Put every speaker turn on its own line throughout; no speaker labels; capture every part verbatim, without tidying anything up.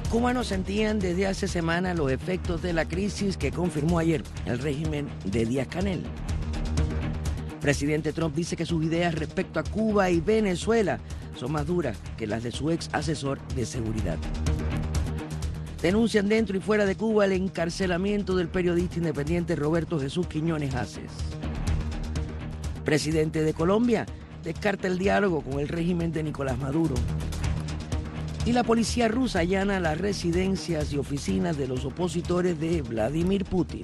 cubanos sentían desde hace semanas los efectos de la crisis que confirmó ayer el régimen de Díaz-Canel. Presidente Trump dice que sus ideas respecto a Cuba y Venezuela son más duras que las de su ex asesor de seguridad. Denuncian dentro y fuera de Cuba el encarcelamiento del periodista independiente Roberto Jesús Quiñones Haces. Presidente de Colombia descarta el diálogo con el régimen de Nicolás Maduro. Y la policía rusa allana las residencias y oficinas de los opositores de Vladimir Putin.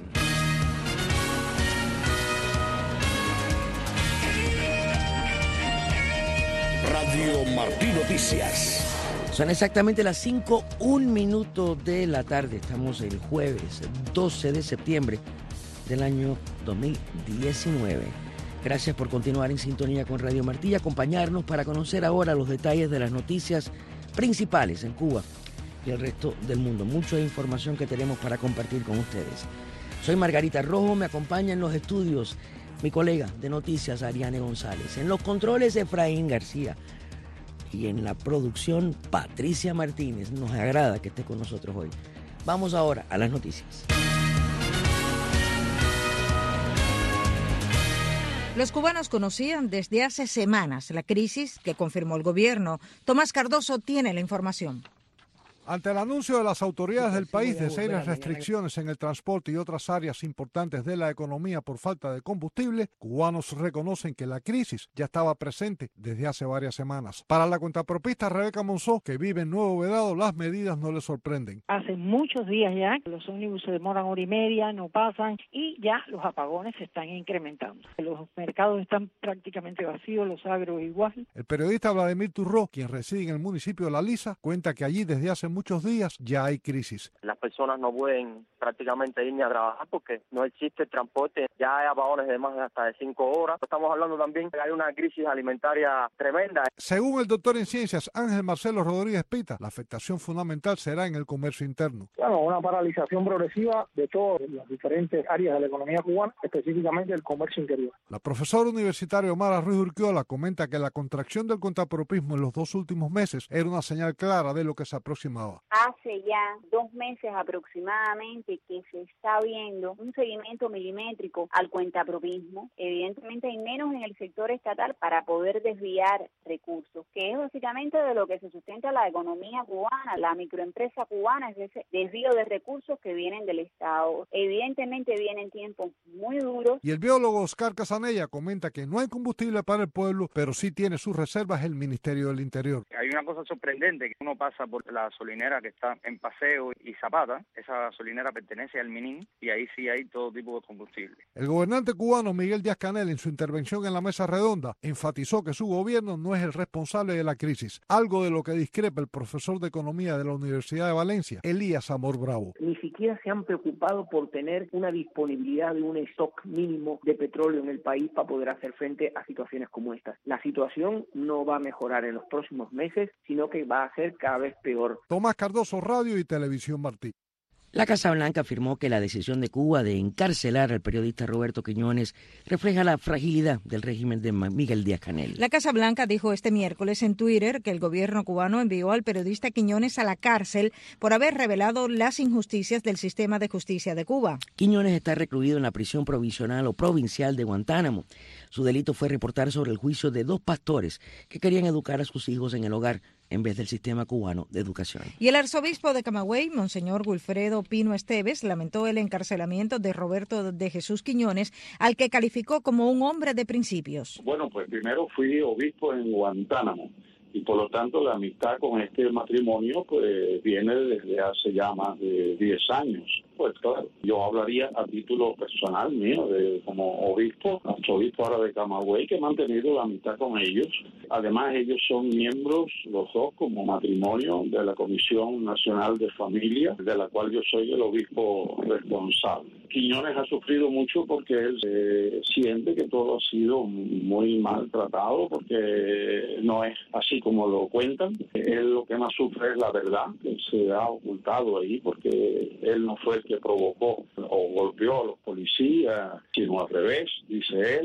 Radio Martí Noticias.
Son exactamente las cinco, un minuto de la tarde. Estamos el jueves doce de septiembre del año dos mil diecinueve. Gracias por continuar en sintonía con Radio Martí y acompañarnos para conocer ahora los detalles de las noticias principales en Cuba y el resto del mundo. Mucha información que tenemos para compartir con ustedes. Soy Margarita Rojo, me acompaña en los estudios mi colega de noticias Ariane González. En los controles Efraín García y en la producción Patricia Martínez. Nos agrada que esté con nosotros hoy. Vamos ahora a las noticias.
Los cubanos conocían desde hace semanas la crisis que confirmó el gobierno. Tomás Cardoso tiene la información.
Ante el anuncio de las autoridades del país de serias restricciones en el transporte y otras áreas importantes de la economía por falta de combustible, cubanos reconocen que la crisis ya estaba presente desde hace varias semanas. Para la cuentapropista Rebeca Monzó, que vive en Nuevo Vedado, las medidas no le sorprenden.
Hace muchos días ya, los ómnibus se demoran hora y media, no pasan y ya los apagones se están incrementando. Los mercados están prácticamente vacíos, los agros igual.
El periodista Vladimir Turró, quien reside en el municipio de La Lisa, cuenta que allí desde hace muchos días ya hay crisis.
Las personas no pueden prácticamente ir ni a trabajar porque no existe transporte. Ya hay apagones de más de hasta de cinco horas. Estamos hablando también que hay una crisis alimentaria tremenda.
Según el doctor en ciencias Ángel Marcelo Rodríguez Pita, la afectación fundamental será en el comercio interno.
Claro, una paralización progresiva de todas las diferentes áreas de la economía cubana, específicamente el comercio interior.
La profesora universitaria Omara Ruiz Urquiola comenta que la contracción del contrapropismo en los dos últimos meses era una señal clara de lo que se aproximaba.
Hace ya dos meses aproximadamente que se está viendo un seguimiento milimétrico al cuentapropismo. Evidentemente hay menos en el sector estatal para poder desviar recursos, que es básicamente de lo que se sustenta la economía cubana, la microempresa cubana, es ese desvío de recursos que vienen del Estado. Evidentemente vienen tiempos muy duros.
Y el biólogo Oscar Casanella comenta que no hay combustible para el pueblo, pero sí tiene sus reservas el Ministerio del Interior.
Hay una cosa sorprendente, que uno pasa por la gasolinera que está en Paseo y Zapata. Esa gasolinera pertenece al Minin y ahí sí hay todo tipo de combustible.
El gobernante cubano Miguel Díaz-Canel, en su intervención en la mesa redonda, enfatizó que su gobierno no es el responsable de la crisis, algo de lo que discrepa el profesor de economía de la Universidad de Valencia, Elías Amor Bravo.
Ni siquiera se han preocupado por tener una disponibilidad de un stock mínimo de petróleo en el país para poder hacer frente a situaciones como estas. La situación no va a mejorar en los próximos meses, sino que va a ser cada vez peor.
Tomás Cardoso, Radio y Televisión Martí.
La Casa Blanca afirmó que la decisión de Cuba de encarcelar al periodista Roberto Quiñones refleja la fragilidad del régimen de Miguel Díaz-Canel.
La Casa Blanca dijo este miércoles en Twitter que el gobierno cubano envió al periodista Quiñones a la cárcel por haber revelado las injusticias del sistema de justicia de Cuba.
Quiñones está recluido en la prisión provisional o provincial de Guantánamo. Su delito fue reportar sobre el juicio de dos pastores que querían educar a sus hijos en el hogar en vez del sistema cubano de educación.
Y el arzobispo de Camagüey, Monseñor Wilfredo Pino Esteves, lamentó el encarcelamiento de Roberto de Jesús Quiñones, al que calificó como un hombre de principios.
Bueno, pues primero fui obispo en Guantánamo y por lo tanto la amistad con este matrimonio pues viene desde hace ya más de diez años. Pues claro, yo hablaría a título personal mío, de, como obispo, arzobispo ahora de Camagüey, que he mantenido la amistad con ellos. Además, ellos son miembros, los dos, como matrimonio, de la Comisión Nacional de Familia, de la cual yo soy el obispo responsable. Quiñones ha sufrido mucho porque él eh, siente que todo ha sido muy maltratado, porque no es así como lo cuentan. Él lo que más sufre es la verdad, que se ha ocultado ahí, porque él no fue el que provocó o golpeó a los policías, sino al revés, dice él.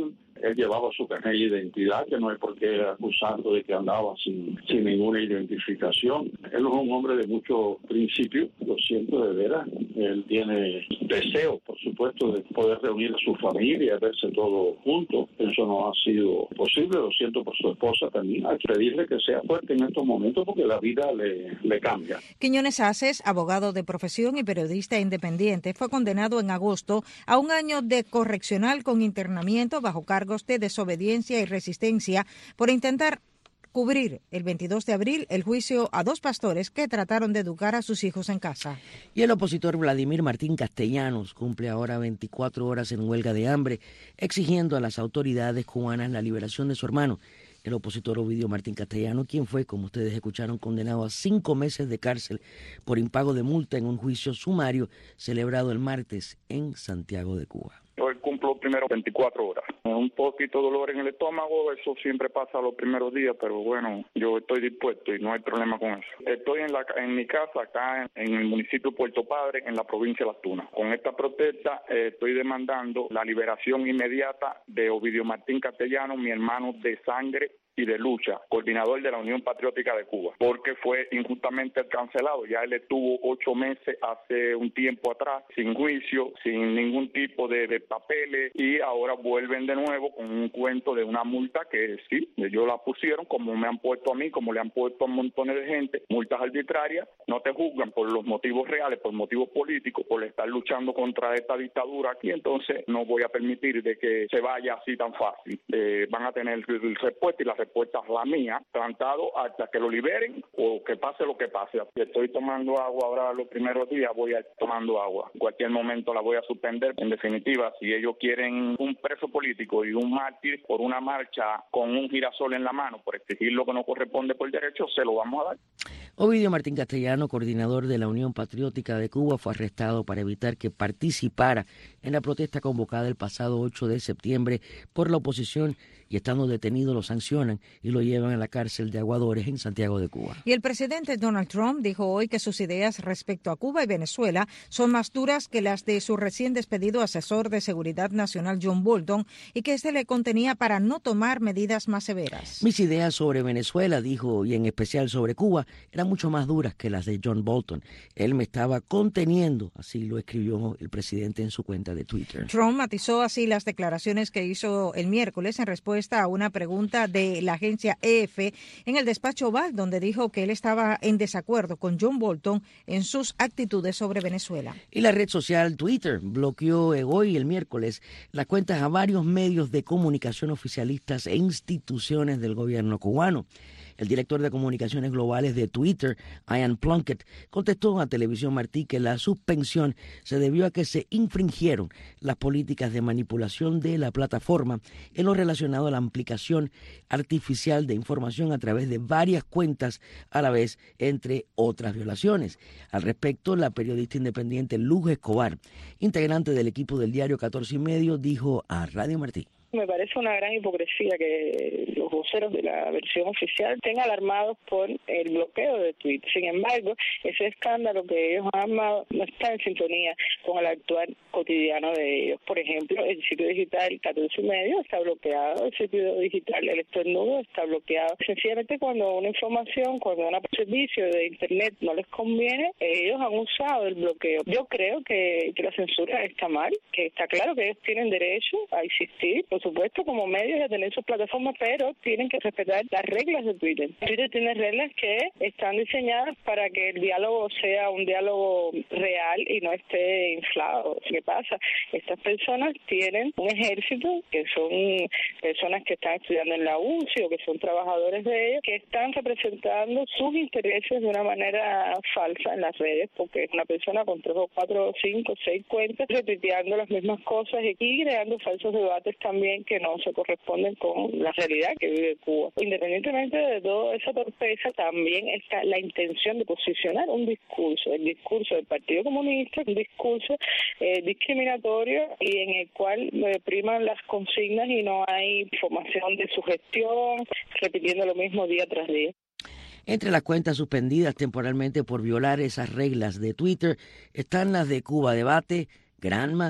él llevaba su carnet de identidad, que no hay por qué acusarlo de que andaba sin, sin ninguna identificación. Él es un hombre de mucho principio, lo siento de veras. Él tiene deseo, por supuesto, de poder reunir a su familia, verse todo juntos. Eso no ha sido posible, lo siento por su esposa también. Hay que pedirle que sea fuerte en estos momentos porque la vida le, le cambia.
Quiñones Aces, abogado de profesión y periodista independiente, fue condenado en agosto a un año de correccional con internamiento bajo cargos de desobediencia y resistencia por intentar cubrir el veintidós de abril el juicio a dos pastores que trataron de educar a sus hijos en casa.
Y el opositor Vladimir Martín Castellanos cumple ahora veinticuatro horas en huelga de hambre, exigiendo a las autoridades cubanas la liberación de su hermano. El opositor Ovidio Martín Castellanos, quien fue, como ustedes escucharon, condenado a cinco meses de cárcel por impago de multa en un juicio sumario celebrado el martes en Santiago de Cuba.
Hoy cumplo primero veinticuatro horas. Un poquito dolor en el estómago, eso siempre pasa los primeros días, pero bueno, yo estoy dispuesto y no hay problema con eso. Estoy en la en mi casa acá en, en el municipio de Puerto Padre, en la provincia de Las Tunas. Con esta protesta eh, estoy demandando la liberación inmediata de Ovidio Martín Castellanos, mi hermano de sangre y de lucha, coordinador de la Unión Patriótica de Cuba, porque fue injustamente cancelado. Ya él estuvo ocho meses hace un tiempo atrás, sin juicio, sin ningún tipo de, de papeles, y ahora vuelven de nuevo con un cuento de una multa que sí, ellos la pusieron, como me han puesto a mí, como le han puesto a montones de gente, multas arbitrarias. No te juzgan por los motivos reales, por motivos políticos, por estar luchando contra esta dictadura aquí, entonces no voy a permitir de que se vaya así tan fácil. Eh, van a tener respuesta y la respuesta es la mía, plantado hasta que lo liberen o que pase lo que pase. Estoy tomando agua ahora los primeros días, voy a ir tomando agua. En cualquier momento la voy a suspender. En definitiva, si ellos quieren un preso político y un mártir por una marcha con un girasol en la mano, por exigir lo que no corresponde por derecho, se lo vamos a dar.
Ovidio Martín Castellano, coordinador de la Unión Patriótica de Cuba, fue arrestado para evitar que participara en la protesta convocada el pasado ocho de septiembre por la oposición, y estando detenido lo sancionan y lo llevan a la cárcel de Aguadores en Santiago de Cuba.
Y el presidente Donald Trump dijo hoy que sus ideas respecto a Cuba y Venezuela son más duras que las de su recién despedido asesor de seguridad nacional John Bolton, y que este le contenía para no tomar medidas más severas.
Mis ideas sobre Venezuela, dijo, y en especial sobre Cuba, eran mucho más duras que las de John Bolton. Él me estaba conteniendo, así lo escribió el presidente en su cuenta de Twitter.
Trump matizó así las declaraciones que hizo el miércoles en respuesta a una pregunta de la agencia E F en el despacho Oval, donde dijo que él estaba en desacuerdo con John Bolton en sus actitudes sobre Venezuela.
Y la red social Twitter bloqueó hoy, el miércoles, las cuentas a varios medios de comunicación oficialistas e instituciones del gobierno cubano. El director de comunicaciones globales de Twitter, Ian Plunkett, contestó a Televisión Martí que la suspensión se debió a que se infringieron las políticas de manipulación de la plataforma en lo relacionado a la ampliación artificial de información a través de varias cuentas a la vez, entre otras violaciones. Al respecto, la periodista independiente Luz Escobar, integrante del equipo del diario catorce y medio, dijo a Radio Martí:
me parece una gran hipocresía que los voceros de la versión oficial estén alarmados por el bloqueo de Twitter. Sin embargo, ese escándalo que ellos han armado no está en sintonía con el actual cotidiano de ellos. Por ejemplo, el sitio digital catorce y medio está bloqueado, el sitio digital El Estornudo está bloqueado. Sencillamente, cuando una información, cuando un servicio de Internet no les conviene, ellos han usado el bloqueo. Yo creo que, que la censura está mal, que está claro que ellos tienen derecho a existir, por supuesto, como medios y a tener sus plataformas, pero tienen que respetar las reglas de Twitter. Twitter tiene reglas que están diseñadas para que el diálogo sea un diálogo real y no esté inflado. ¿Qué pasa? Estas personas tienen un ejército, que son personas que están estudiando en la U C I o que son trabajadores de ellos, que están representando sus intereses de una manera falsa en las redes, porque es una persona con tres o cuatro o cinco o seis cuentas repitiendo las mismas cosas y creando falsos debates también que no se corresponden con la realidad que vive Cuba. Independientemente de toda esa torpeza, también está la intención de posicionar un discurso, el discurso del Partido Comunista, un discurso eh, discriminatorio y en el cual eh, priman las consignas y no hay información de su gestión, repitiendo lo mismo día tras día.
Entre las cuentas suspendidas temporalmente por violar esas reglas de Twitter están las de Cuba Debate, Granma,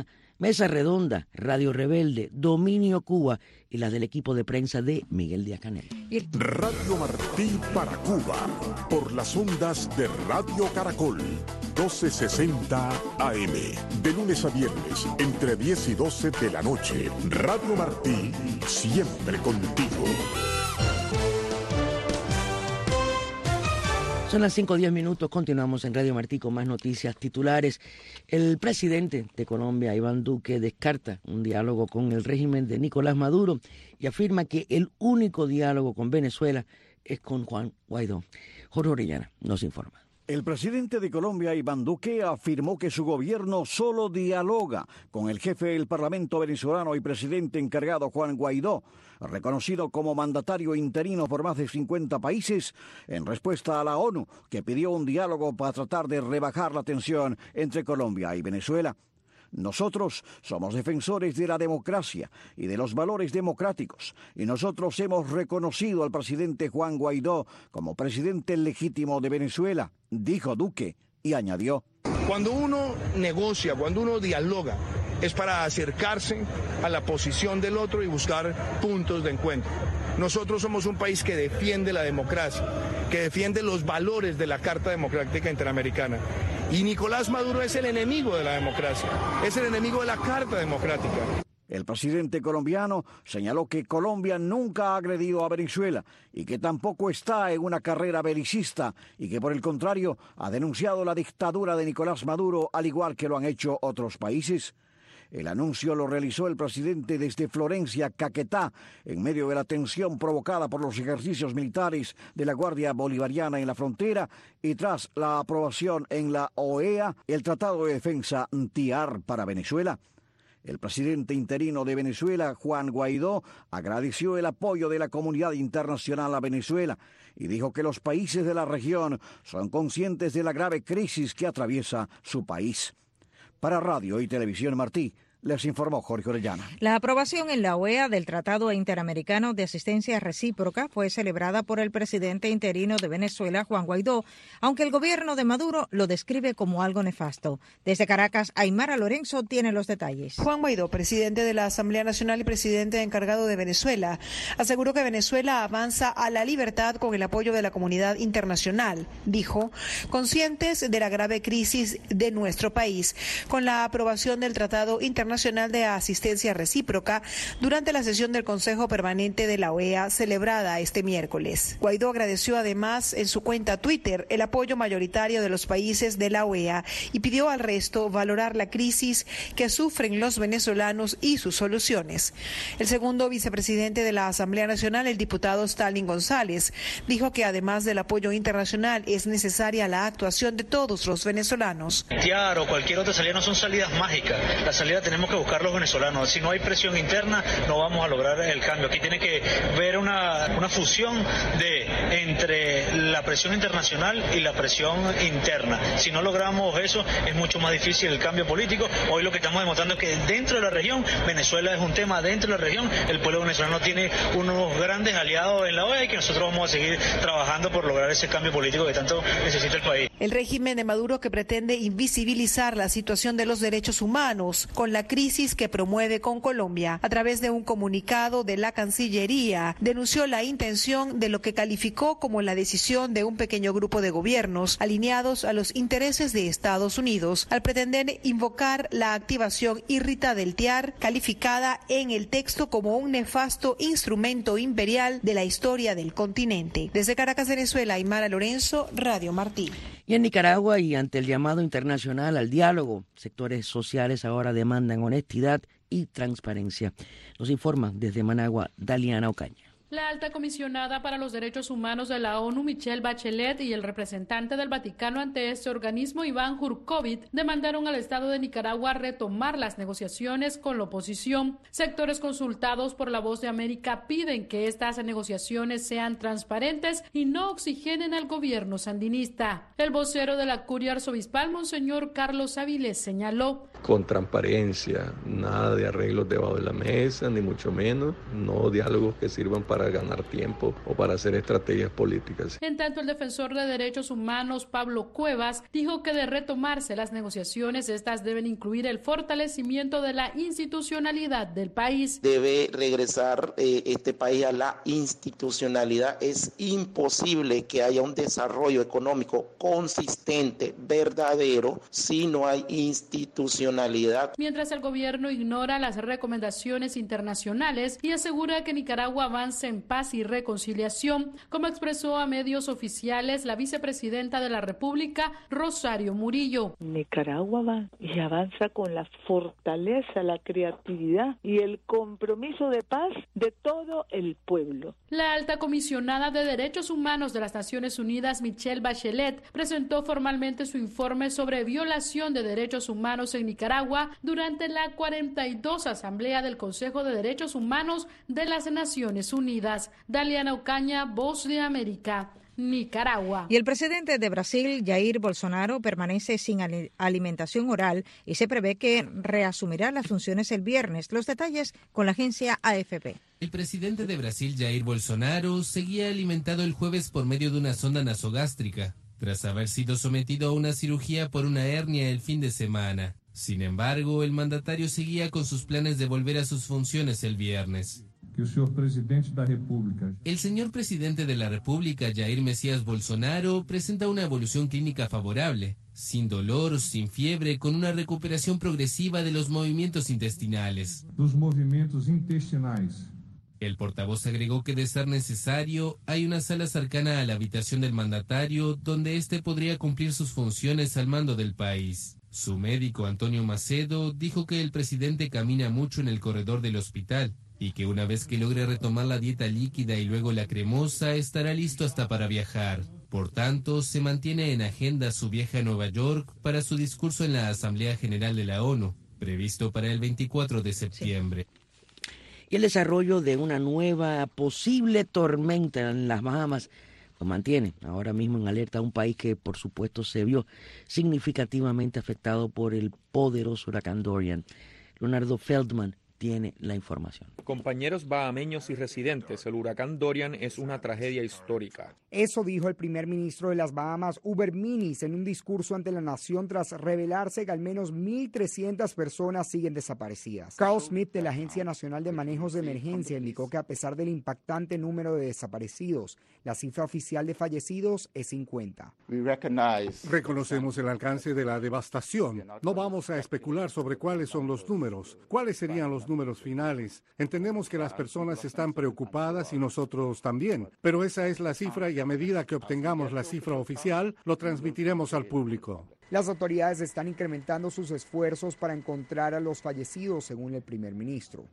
Mesa Redonda, Radio Rebelde, Dominio Cuba y las del equipo de prensa de Miguel Díaz-Canel.
Radio Martí para Cuba, por las ondas de Radio Caracol, doce sesenta A M, de lunes a viernes, entre diez y doce de la noche. Radio Martí, siempre contigo.
Son las cinco diez minutos, continuamos en Radio Martí con más noticias titulares. El presidente de Colombia, Iván Duque, descarta un diálogo con el régimen de Nicolás Maduro y afirma que el único diálogo con Venezuela es con Juan Guaidó. Jorge Orellana nos informa.
El presidente de Colombia, Iván Duque, afirmó que su gobierno solo dialoga con el jefe del Parlamento venezolano y presidente encargado Juan Guaidó, reconocido como mandatario interino por más de cincuenta países, en respuesta a la ONU, que pidió un diálogo para tratar de rebajar la tensión entre Colombia y Venezuela. Nosotros somos defensores de la democracia y de los valores democráticos, y nosotros hemos reconocido al presidente Juan Guaidó como presidente legítimo de Venezuela, dijo Duque, y añadió:
Cuando uno negocia, cuando uno dialoga, es para acercarse a la posición del otro y buscar puntos de encuentro. Nosotros somos un país que defiende la democracia, que defiende los valores de la Carta Democrática Interamericana. Y Nicolás Maduro es el enemigo de la democracia, es el enemigo de la Carta Democrática.
El presidente colombiano señaló que Colombia nunca ha agredido a Venezuela y que tampoco está en una carrera belicista y que por el contrario ha denunciado la dictadura de Nicolás Maduro al igual que lo han hecho otros países. El anuncio lo realizó el presidente desde Florencia, Caquetá, en medio de la tensión provocada por los ejercicios militares de la Guardia Bolivariana en la frontera y tras la aprobación en la O E A el Tratado de Defensa T I A R para Venezuela. El presidente interino de Venezuela, Juan Guaidó, agradeció el apoyo de la comunidad internacional a Venezuela y dijo que los países de la región son conscientes de la grave crisis que atraviesa su país. Para Radio y Televisión Martí, les informó Jorge Orellana.
La aprobación en la O E A del Tratado Interamericano de Asistencia Recíproca fue celebrada por el presidente interino de Venezuela, Juan Guaidó, aunque el gobierno de Maduro lo describe como algo nefasto. Desde Caracas, Aymara Lorenzo tiene los detalles.
Juan Guaidó, presidente de la Asamblea Nacional y presidente encargado de Venezuela, aseguró que Venezuela avanza a la libertad con el apoyo de la comunidad internacional. Dijo, conscientes de la grave crisis de nuestro país, con la aprobación del Tratado Internacional Nacional de Asistencia Recíproca durante la sesión del Consejo Permanente de la O E A celebrada este miércoles. Guaidó agradeció además en su cuenta Twitter el apoyo mayoritario de los países de la O E A y pidió al resto valorar la crisis que sufren los venezolanos y sus soluciones. El segundo vicepresidente de la Asamblea Nacional, el diputado Stalin González, dijo que además del apoyo internacional es necesaria la actuación de todos los venezolanos.
T I A R o cualquier otra salida no son salidas mágicas. La salida tenemos que buscar los venezolanos. Si no hay presión interna, no vamos a lograr el cambio. Aquí tiene que ver una, una fusión de entre la presión internacional y la presión interna. Si no logramos eso, es mucho más difícil el cambio político. Hoy lo que estamos demostrando es que dentro de la región, Venezuela es un tema dentro de la región. El pueblo venezolano tiene unos grandes aliados en la O E A y que nosotros vamos a seguir trabajando por lograr ese cambio político que tanto necesita el país.
El régimen de Maduro, que pretende invisibilizar la situación de los derechos humanos con la crisis que promueve con Colombia, a través de un comunicado de la Cancillería, denunció la intención de lo que calificó como la decisión de un pequeño grupo de gobiernos alineados a los intereses de Estados Unidos al pretender invocar la activación írrita del T I A R, calificada en el texto como un nefasto instrumento imperial de la historia del continente. Desde Caracas, Venezuela, Aymara Lorenzo, Radio Martí.
Y en Nicaragua, y ante el llamado internacional al diálogo, sectores sociales ahora demandan honestidad y transparencia. Nos informa desde Managua, Daliana Ocaña.
La alta comisionada para los derechos humanos de la ONU, Michelle Bachelet, y el representante del Vaticano ante este organismo, Iván Jurkovic, demandaron al Estado de Nicaragua retomar las negociaciones con la oposición. Sectores consultados por La Voz de América piden que estas negociaciones sean transparentes y no oxigenen al gobierno sandinista. El vocero de la Curia Arzobispal, Monseñor Carlos Avilés, señaló:
con transparencia, nada de arreglos debajo de la mesa, ni mucho menos, no diálogos que sirvan para para ganar tiempo o para hacer estrategias políticas.
En tanto, el defensor de derechos humanos, Pablo Cuevas, dijo que de retomarse las negociaciones, estas deben incluir el fortalecimiento de la institucionalidad del país.
Debe regresar eh, este país a la institucionalidad. Es imposible que haya un desarrollo económico consistente, verdadero, si no hay institucionalidad.
Mientras el gobierno ignora las recomendaciones internacionales y asegura que Nicaragua avance en paz y reconciliación, como expresó a medios oficiales la vicepresidenta de la República, Rosario Murillo.
Nicaragua va y avanza con la fortaleza, la creatividad y el compromiso de paz de todo el pueblo.
La alta comisionada de Derechos Humanos de las Naciones Unidas, Michelle Bachelet, presentó formalmente su informe sobre violación de derechos humanos en Nicaragua durante la cuarenta y dos Asamblea del Consejo de Derechos Humanos de las Naciones Unidas. Daliana Ocaña, Voz de América, Nicaragua.
Y el presidente de Brasil, Jair Bolsonaro, permanece sin alimentación oral y se prevé que reasumirá las funciones el viernes. Los detalles con la agencia A F P.
El presidente de Brasil, Jair Bolsonaro, seguía alimentado el jueves por medio de una sonda nasogástrica, tras haber sido sometido a una cirugía por una hernia el fin de semana. Sin embargo, el mandatario seguía con sus planes de volver a sus funciones el viernes.
Que el señor presidente de la República.
El señor presidente de la República, Jair Mesías Bolsonaro, presenta una evolución clínica favorable, sin dolor, sin fiebre, con una recuperación progresiva de los movimientos intestinales.
Los movimientos intestinales.
El portavoz agregó que de ser necesario, hay una sala cercana a la habitación del mandatario donde éste podría cumplir sus funciones al mando del país. Su médico, Antonio Macedo, dijo que el presidente camina mucho en el corredor del hospital y que una vez que logre retomar la dieta líquida y luego la cremosa, estará listo hasta para viajar. Por tanto, se mantiene en agenda su viaje a Nueva York para su discurso en la Asamblea General de la ONU, previsto para el veinticuatro de septiembre.
Sí. Y el desarrollo de una nueva posible tormenta en las Bahamas lo mantiene ahora mismo en alerta a un país que, por supuesto, se vio significativamente afectado por el poderoso huracán Dorian. Leonardo Feldman tiene la información.
Compañeros bahameños y residentes, el huracán Dorian es una tragedia histórica.
Eso dijo el primer ministro de las Bahamas, Hubert Minnis, en un discurso ante la nación tras revelarse que al menos mil trescientas personas siguen desaparecidas. Carl Smith, de la Agencia Nacional de Manejos de Emergencia, indicó que a pesar del impactante número de desaparecidos, la cifra oficial de fallecidos es cincuenta.
Reconocemos el alcance de la devastación. No vamos a especular sobre cuáles son los números. ¿Cuáles serían los números finales? Entendemos que las personas están preocupadas y nosotros también, pero esa es la cifra y a medida que obtengamos la cifra oficial, lo transmitiremos al público.
Las autoridades están incrementando sus esfuerzos para encontrar a los fallecidos, según el primer ministro.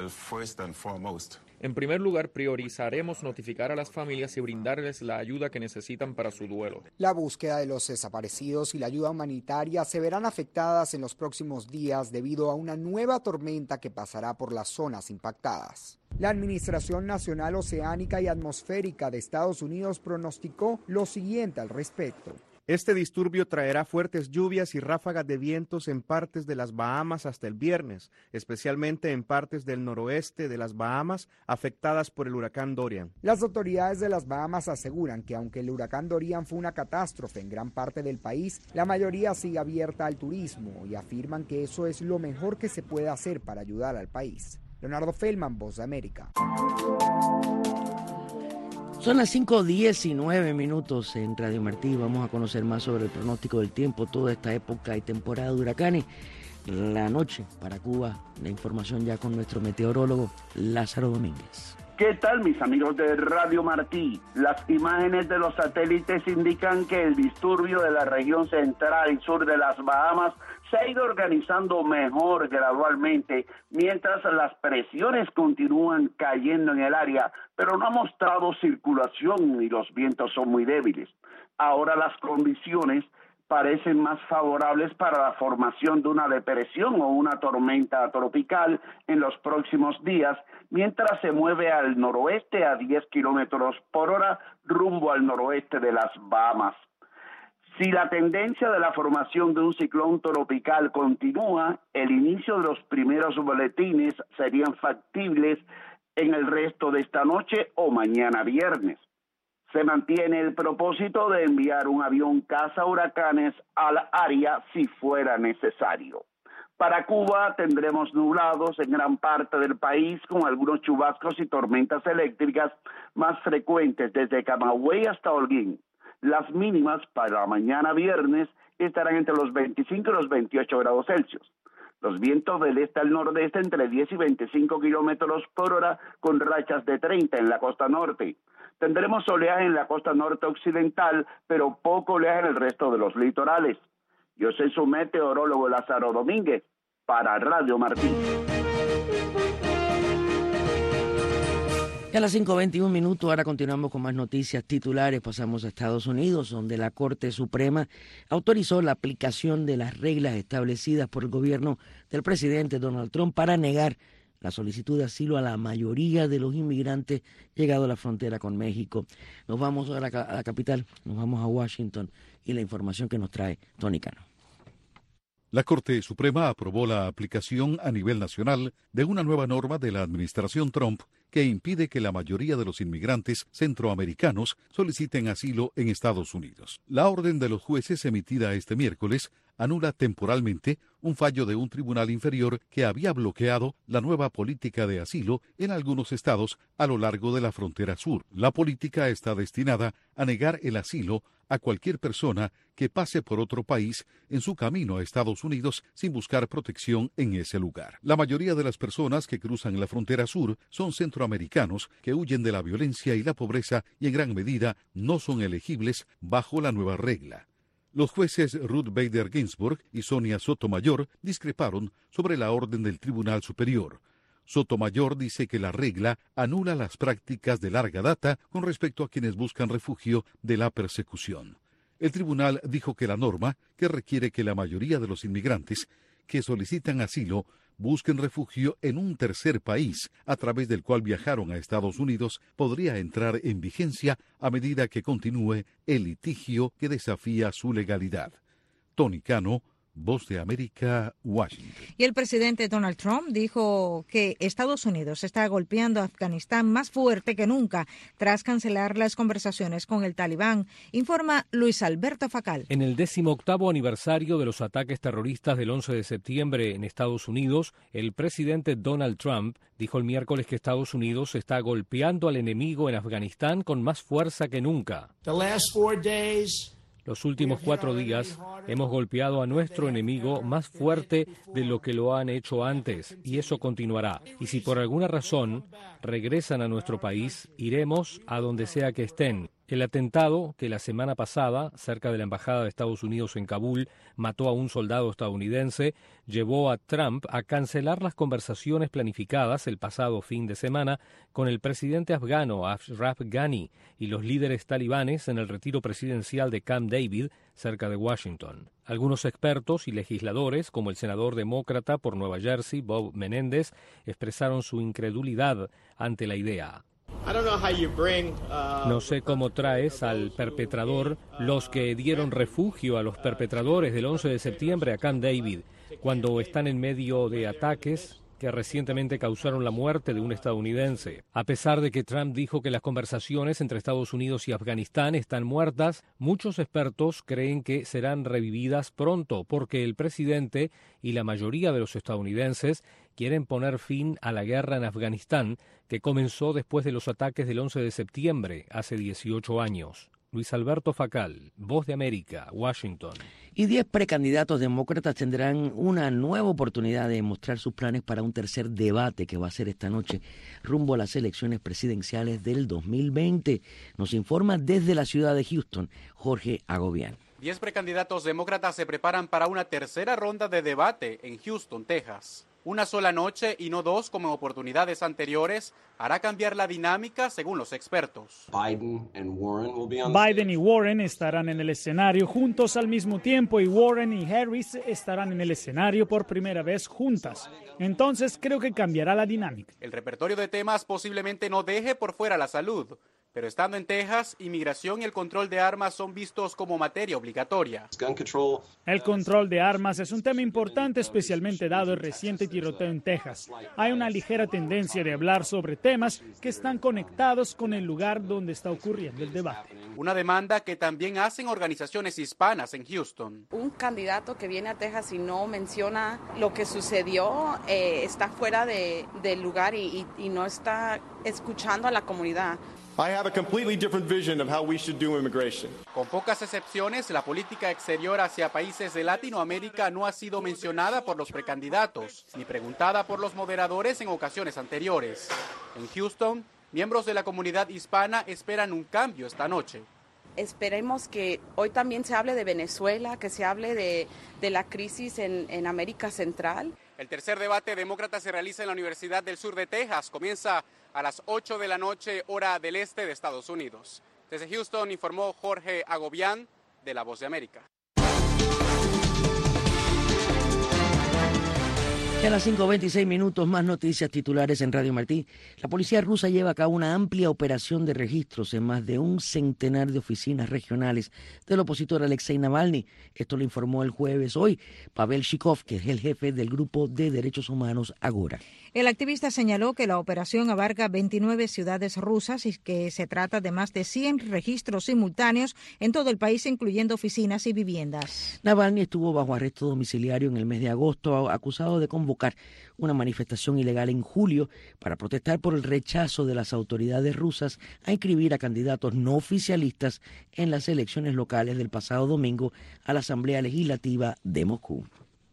En primer lugar, priorizaremos notificar a las familias y brindarles la ayuda que necesitan para su duelo.
La búsqueda de los desaparecidos y la ayuda humanitaria se verán afectadas en los próximos días debido a una nueva tormenta que pasará por las zonas impactadas. La Administración Nacional Oceánica y Atmosférica de Estados Unidos pronosticó lo siguiente al respecto.
Este disturbio traerá fuertes lluvias y ráfagas de vientos en partes de las Bahamas hasta el viernes, especialmente en partes del noroeste de las Bahamas afectadas por el huracán Dorian.
Las autoridades de las Bahamas aseguran que aunque el huracán Dorian fue una catástrofe en gran parte del país, la mayoría sigue abierta al turismo y afirman que eso es lo mejor que se puede hacer para ayudar al país. Leonardo Feldman, Voz de América.
Son las cinco diecinueve minutos en Radio Martí. Vamos a conocer más sobre el pronóstico del tiempo, toda esta época y temporada de huracanes. La noche para Cuba, la información ya con nuestro meteorólogo Lázaro Domínguez.
¿Qué tal, mis amigos de Radio Martí? Las imágenes de los satélites indican que el disturbio de la región central y sur de las Bahamas se ha ido organizando mejor gradualmente, mientras las presiones continúan cayendo en el área, pero no ha mostrado circulación y los vientos son muy débiles. Ahora las condiciones parecen más favorables para la formación de una depresión o una tormenta tropical en los próximos días, mientras se mueve al noroeste a diez kilómetros por hora rumbo al noroeste de las Bahamas. Si la tendencia de la formación de un ciclón tropical continúa, el inicio de los primeros boletines serían factibles en el resto de esta noche o mañana viernes. Se mantiene el propósito de enviar un avión caza huracanes al área si fuera necesario. Para Cuba tendremos nublados en gran parte del país con algunos chubascos y tormentas eléctricas más frecuentes desde Camagüey hasta Holguín. Las mínimas para mañana viernes estarán entre los veinticinco y los veintiocho grados Celsius. Los vientos del este al nordeste entre diez y veinticinco kilómetros por hora con rachas de treinta en la costa norte. Tendremos oleaje en la costa norte occidental, pero poco oleaje en el resto de los litorales. Yo soy su meteorólogo Lázaro Domínguez para Radio Martín.
Y a las cinco veintiún minutos, ahora continuamos con más noticias titulares. Pasamos a Estados Unidos, donde la Corte Suprema autorizó la aplicación de las reglas establecidas por el gobierno del presidente Donald Trump para negar la solicitud de asilo a la mayoría de los inmigrantes llegados a la frontera con México. Nos vamos a la, a la capital, nos vamos a Washington y la información que nos trae Tony Cano.
La Corte Suprema aprobó la aplicación a nivel nacional de una nueva norma de la administración Trump que impide que la mayoría de los inmigrantes centroamericanos soliciten asilo en Estados Unidos. La orden de los jueces emitida este miércoles anula temporalmente un fallo de un tribunal inferior que había bloqueado la nueva política de asilo en algunos estados a lo largo de la frontera sur. La política está destinada a negar el asilo a cualquier persona que pase por otro país en su camino a Estados Unidos sin buscar protección en ese lugar. La mayoría de las personas que cruzan la frontera sur son centroamericanos que huyen de la violencia y la pobreza y en gran medida no son elegibles bajo la nueva regla. Los jueces Ruth Bader Ginsburg y Sonia Sotomayor discreparon sobre la orden del Tribunal Superior. Sotomayor dice que la regla anula las prácticas de larga data con respecto a quienes buscan refugio de la persecución. El tribunal dijo que la norma, que requiere que la mayoría de los inmigrantes que solicitan asilo busquen refugio en un tercer país a través del cual viajaron a Estados Unidos, podría entrar en vigencia a medida que continúe el litigio que desafía su legalidad. Tony Cano, Voz de América, Washington.
Y el presidente Donald Trump dijo que Estados Unidos está golpeando a Afganistán más fuerte que nunca tras cancelar las conversaciones con el Talibán, informa Luis Alberto Facal.
En el décimo octavo aniversario de los ataques terroristas del once de septiembre en Estados Unidos, el presidente Donald Trump dijo el miércoles que Estados Unidos está golpeando al enemigo en Afganistán con más fuerza que nunca.
The last four days...
Los últimos cuatro días hemos golpeado a nuestro enemigo más fuerte de lo que lo han hecho antes, y eso continuará. Y si por alguna razón regresan a nuestro país, iremos a donde sea que estén. El atentado que la semana pasada, cerca de la Embajada de Estados Unidos en Kabul, mató a un soldado estadounidense, llevó a Trump a cancelar las conversaciones planificadas el pasado fin de semana con el presidente afgano Ashraf Ghani y los líderes talibanes en el retiro presidencial de Camp David, cerca de Washington. Algunos expertos y legisladores, como el senador demócrata por Nueva Jersey, Bob Menéndez, expresaron su incredulidad ante la idea. No sé cómo traes al perpetrador, los que dieron refugio a los perpetradores del once de septiembre a Camp David, cuando están en medio de ataques que recientemente causaron la muerte de un estadounidense. A pesar de que Trump dijo que las conversaciones entre Estados Unidos y Afganistán están muertas, muchos expertos creen que serán revividas pronto porque el presidente y la mayoría de los estadounidenses quieren poner fin a la guerra en Afganistán, que comenzó después de los ataques del once de septiembre, hace dieciocho años. Luis Alberto Facal, Voz de América, Washington.
Y diez precandidatos demócratas tendrán una nueva oportunidad de mostrar sus planes para un tercer debate que va a ser esta noche rumbo a las elecciones presidenciales del dos mil veinte. Nos informa desde la ciudad de Houston, Jorge Agobián.
Diez precandidatos demócratas se preparan para una tercera ronda de debate en Houston, Texas. Una sola noche y no dos como en oportunidades anteriores hará cambiar la dinámica según los expertos.
Biden y Warren estarán en el escenario juntos al mismo tiempo y Warren y Harris estarán en el escenario por primera vez juntas. Entonces creo que cambiará la dinámica.
El repertorio de temas posiblemente no deje por fuera la salud. Pero estando en Texas, inmigración y el control de armas son vistos como materia obligatoria.
El control de armas es un tema importante, especialmente dado el reciente tiroteo en Texas. Hay una ligera tendencia de hablar sobre temas que están conectados con el lugar donde está ocurriendo el debate.
Una demanda que también hacen organizaciones hispanas en Houston.
Un candidato que viene a Texas y no menciona lo que sucedió eh, está fuera de, del lugar y, y, y no está escuchando a la comunidad.
I have a completely different vision of how we should do immigration.
Con pocas excepciones, la política exterior hacia países de Latinoamérica no ha sido mencionada por los precandidatos, ni preguntada por los moderadores en ocasiones anteriores. En Houston, miembros de la comunidad hispana esperan un cambio esta noche.
Esperemos que hoy también se hable de Venezuela, que se hable de, de la crisis en, en América Central.
El tercer debate demócrata se realiza en la Universidad del Sur de Texas. Comienza a las ocho de la noche, hora del este de Estados Unidos. Desde Houston informó Jorge Agobián, de La Voz de América.
Y a las cinco veintiséis minutos, más noticias titulares en Radio Martí. La policía rusa lleva a cabo una amplia operación de registros en más de un centenar de oficinas regionales del opositor Alexei Navalny. Esto lo informó el jueves hoy Pavel Shikov, que es el jefe del grupo de derechos humanos Agora.
El activista señaló que la operación abarca veintinueve ciudades rusas y que se trata de más de cien registros simultáneos en todo el país, incluyendo oficinas y viviendas.
Navalny estuvo bajo arresto domiciliario en el mes de agosto, acusado de convocar una manifestación ilegal en julio para protestar por el rechazo de las autoridades rusas a inscribir a candidatos no oficialistas en las elecciones locales del pasado domingo a la Asamblea Legislativa de Moscú.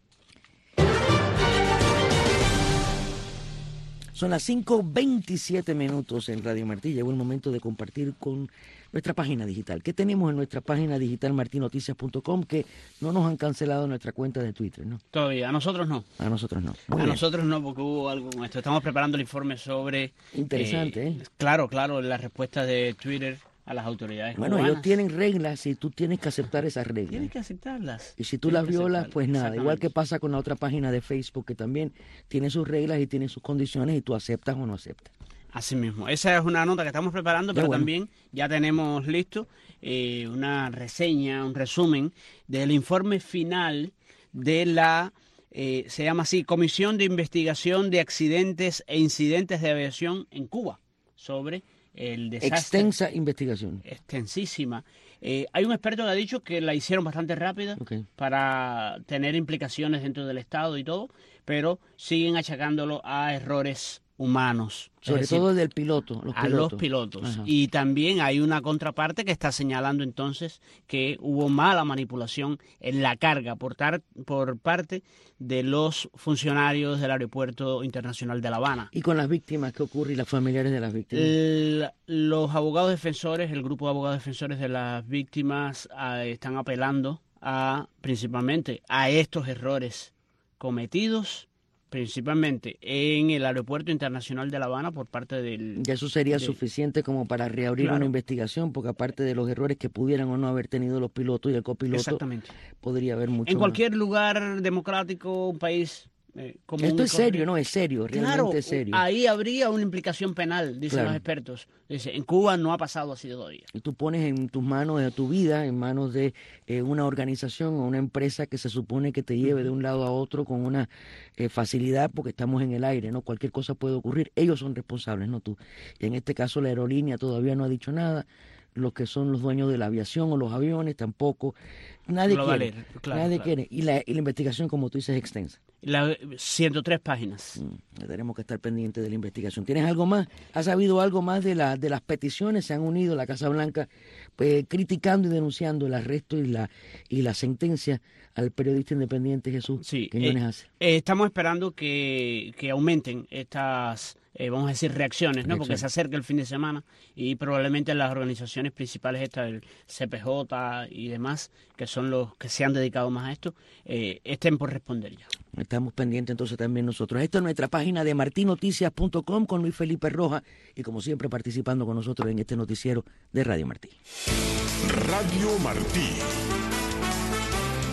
Son las cinco veintisiete minutos en Radio Martí. Llegó el momento de compartir con nuestra página digital. ¿Qué tenemos en nuestra página digital marti noticias punto com? Que no nos han cancelado nuestra cuenta de Twitter, ¿no?
Todavía, a nosotros no.
A nosotros no. Muy
a
bien.
nosotros no, porque hubo algo con esto. Estamos preparando el informe sobre...
Interesante, ¿eh?
¿eh? Claro, claro, la respuesta de Twitter a las autoridades
Bueno,
cubanas.
ellos tienen reglas y tú tienes que aceptar esas reglas.
Tienes que aceptarlas.
Y si tú
Tienes
las
que
violas,
aceptarlas.
pues nada. Igual
Exactamente.
que pasa con la otra página de Facebook, que también tiene sus reglas y tiene sus condiciones y tú aceptas o no aceptas.
Así mismo. Esa es una nota que estamos preparando, pero
bueno.
también ya tenemos listo eh, una reseña, un resumen del informe final de la, eh, se llama así, Comisión de Investigación de Accidentes e Incidentes de Aviación en Cuba, sobre el desastre.
Extensa investigación.
Extensísima. Eh, hay un experto que ha dicho que la hicieron bastante rápida
Okay.
para tener implicaciones dentro del Estado y todo, pero siguen achacándolo a errores humanos.
Sobre
Es decir,
todo del piloto. Los
a
pilotos.
los pilotos.
Ajá.
Y también hay una contraparte que está señalando entonces que hubo mala manipulación en la carga por, tar, por parte de los funcionarios del Aeropuerto Internacional de La Habana.
¿Y con las víctimas qué ocurre y las familiares de las víctimas?
El- los abogados defensores, el grupo de abogados defensores de las víctimas eh, están apelando a principalmente a estos errores cometidos principalmente en el Aeropuerto Internacional de La Habana por parte del...
Ya eso sería
de-
suficiente como para reabrir
Claro.
una investigación, porque aparte de los errores que pudieran o no haber tenido los pilotos y el copiloto,
Exactamente.
podría haber mucho
En
más.
cualquier lugar democrático, un país eh, común
Esto
y
es serio,
corriente.
¿no? Es serio, realmente
Claro,
es serio.
ahí habría una implicación penal, dicen
Claro.
los expertos. Dice, en Cuba no ha pasado así todavía.
Y tú pones en tus manos, de tu vida, en manos de eh, una organización o una empresa que se supone que te lleve de un lado a otro con una eh, facilidad, porque estamos en el aire, ¿no? Cualquier cosa puede ocurrir. Ellos son responsables, no tú. Y en este caso la aerolínea todavía no ha dicho nada. Los que son los dueños de la aviación o los aviones tampoco. Nadie
Global
quiere.
Air, claro,
Nadie
claro.
quiere. Y la, y la investigación, como tú dices, es extensa.
La, ciento tres páginas.
Mm, tenemos que estar pendientes de la investigación. ¿Tienes algo más? ¿Has sabido algo más de, la, de las peticiones? Se han unido la Casa Blanca pues, criticando y denunciando el arresto y la, y la sentencia al periodista independiente Jesús Quiñones
Eh,
Hace.
eh, estamos esperando que, que aumenten estas, eh, vamos a decir, reacciones, ¿no? Porque
Reacciones.
se acerca el fin de semana y probablemente las organizaciones principales, estas, el C P J y demás, que son los que se han dedicado más a esto, eh, estén por responder ya.
Estamos pendientes entonces también nosotros. Esta es nuestra página de marti noticias punto com con Luis Felipe Rojas y como siempre participando con nosotros en este noticiero de Radio Martí.
Radio Martí,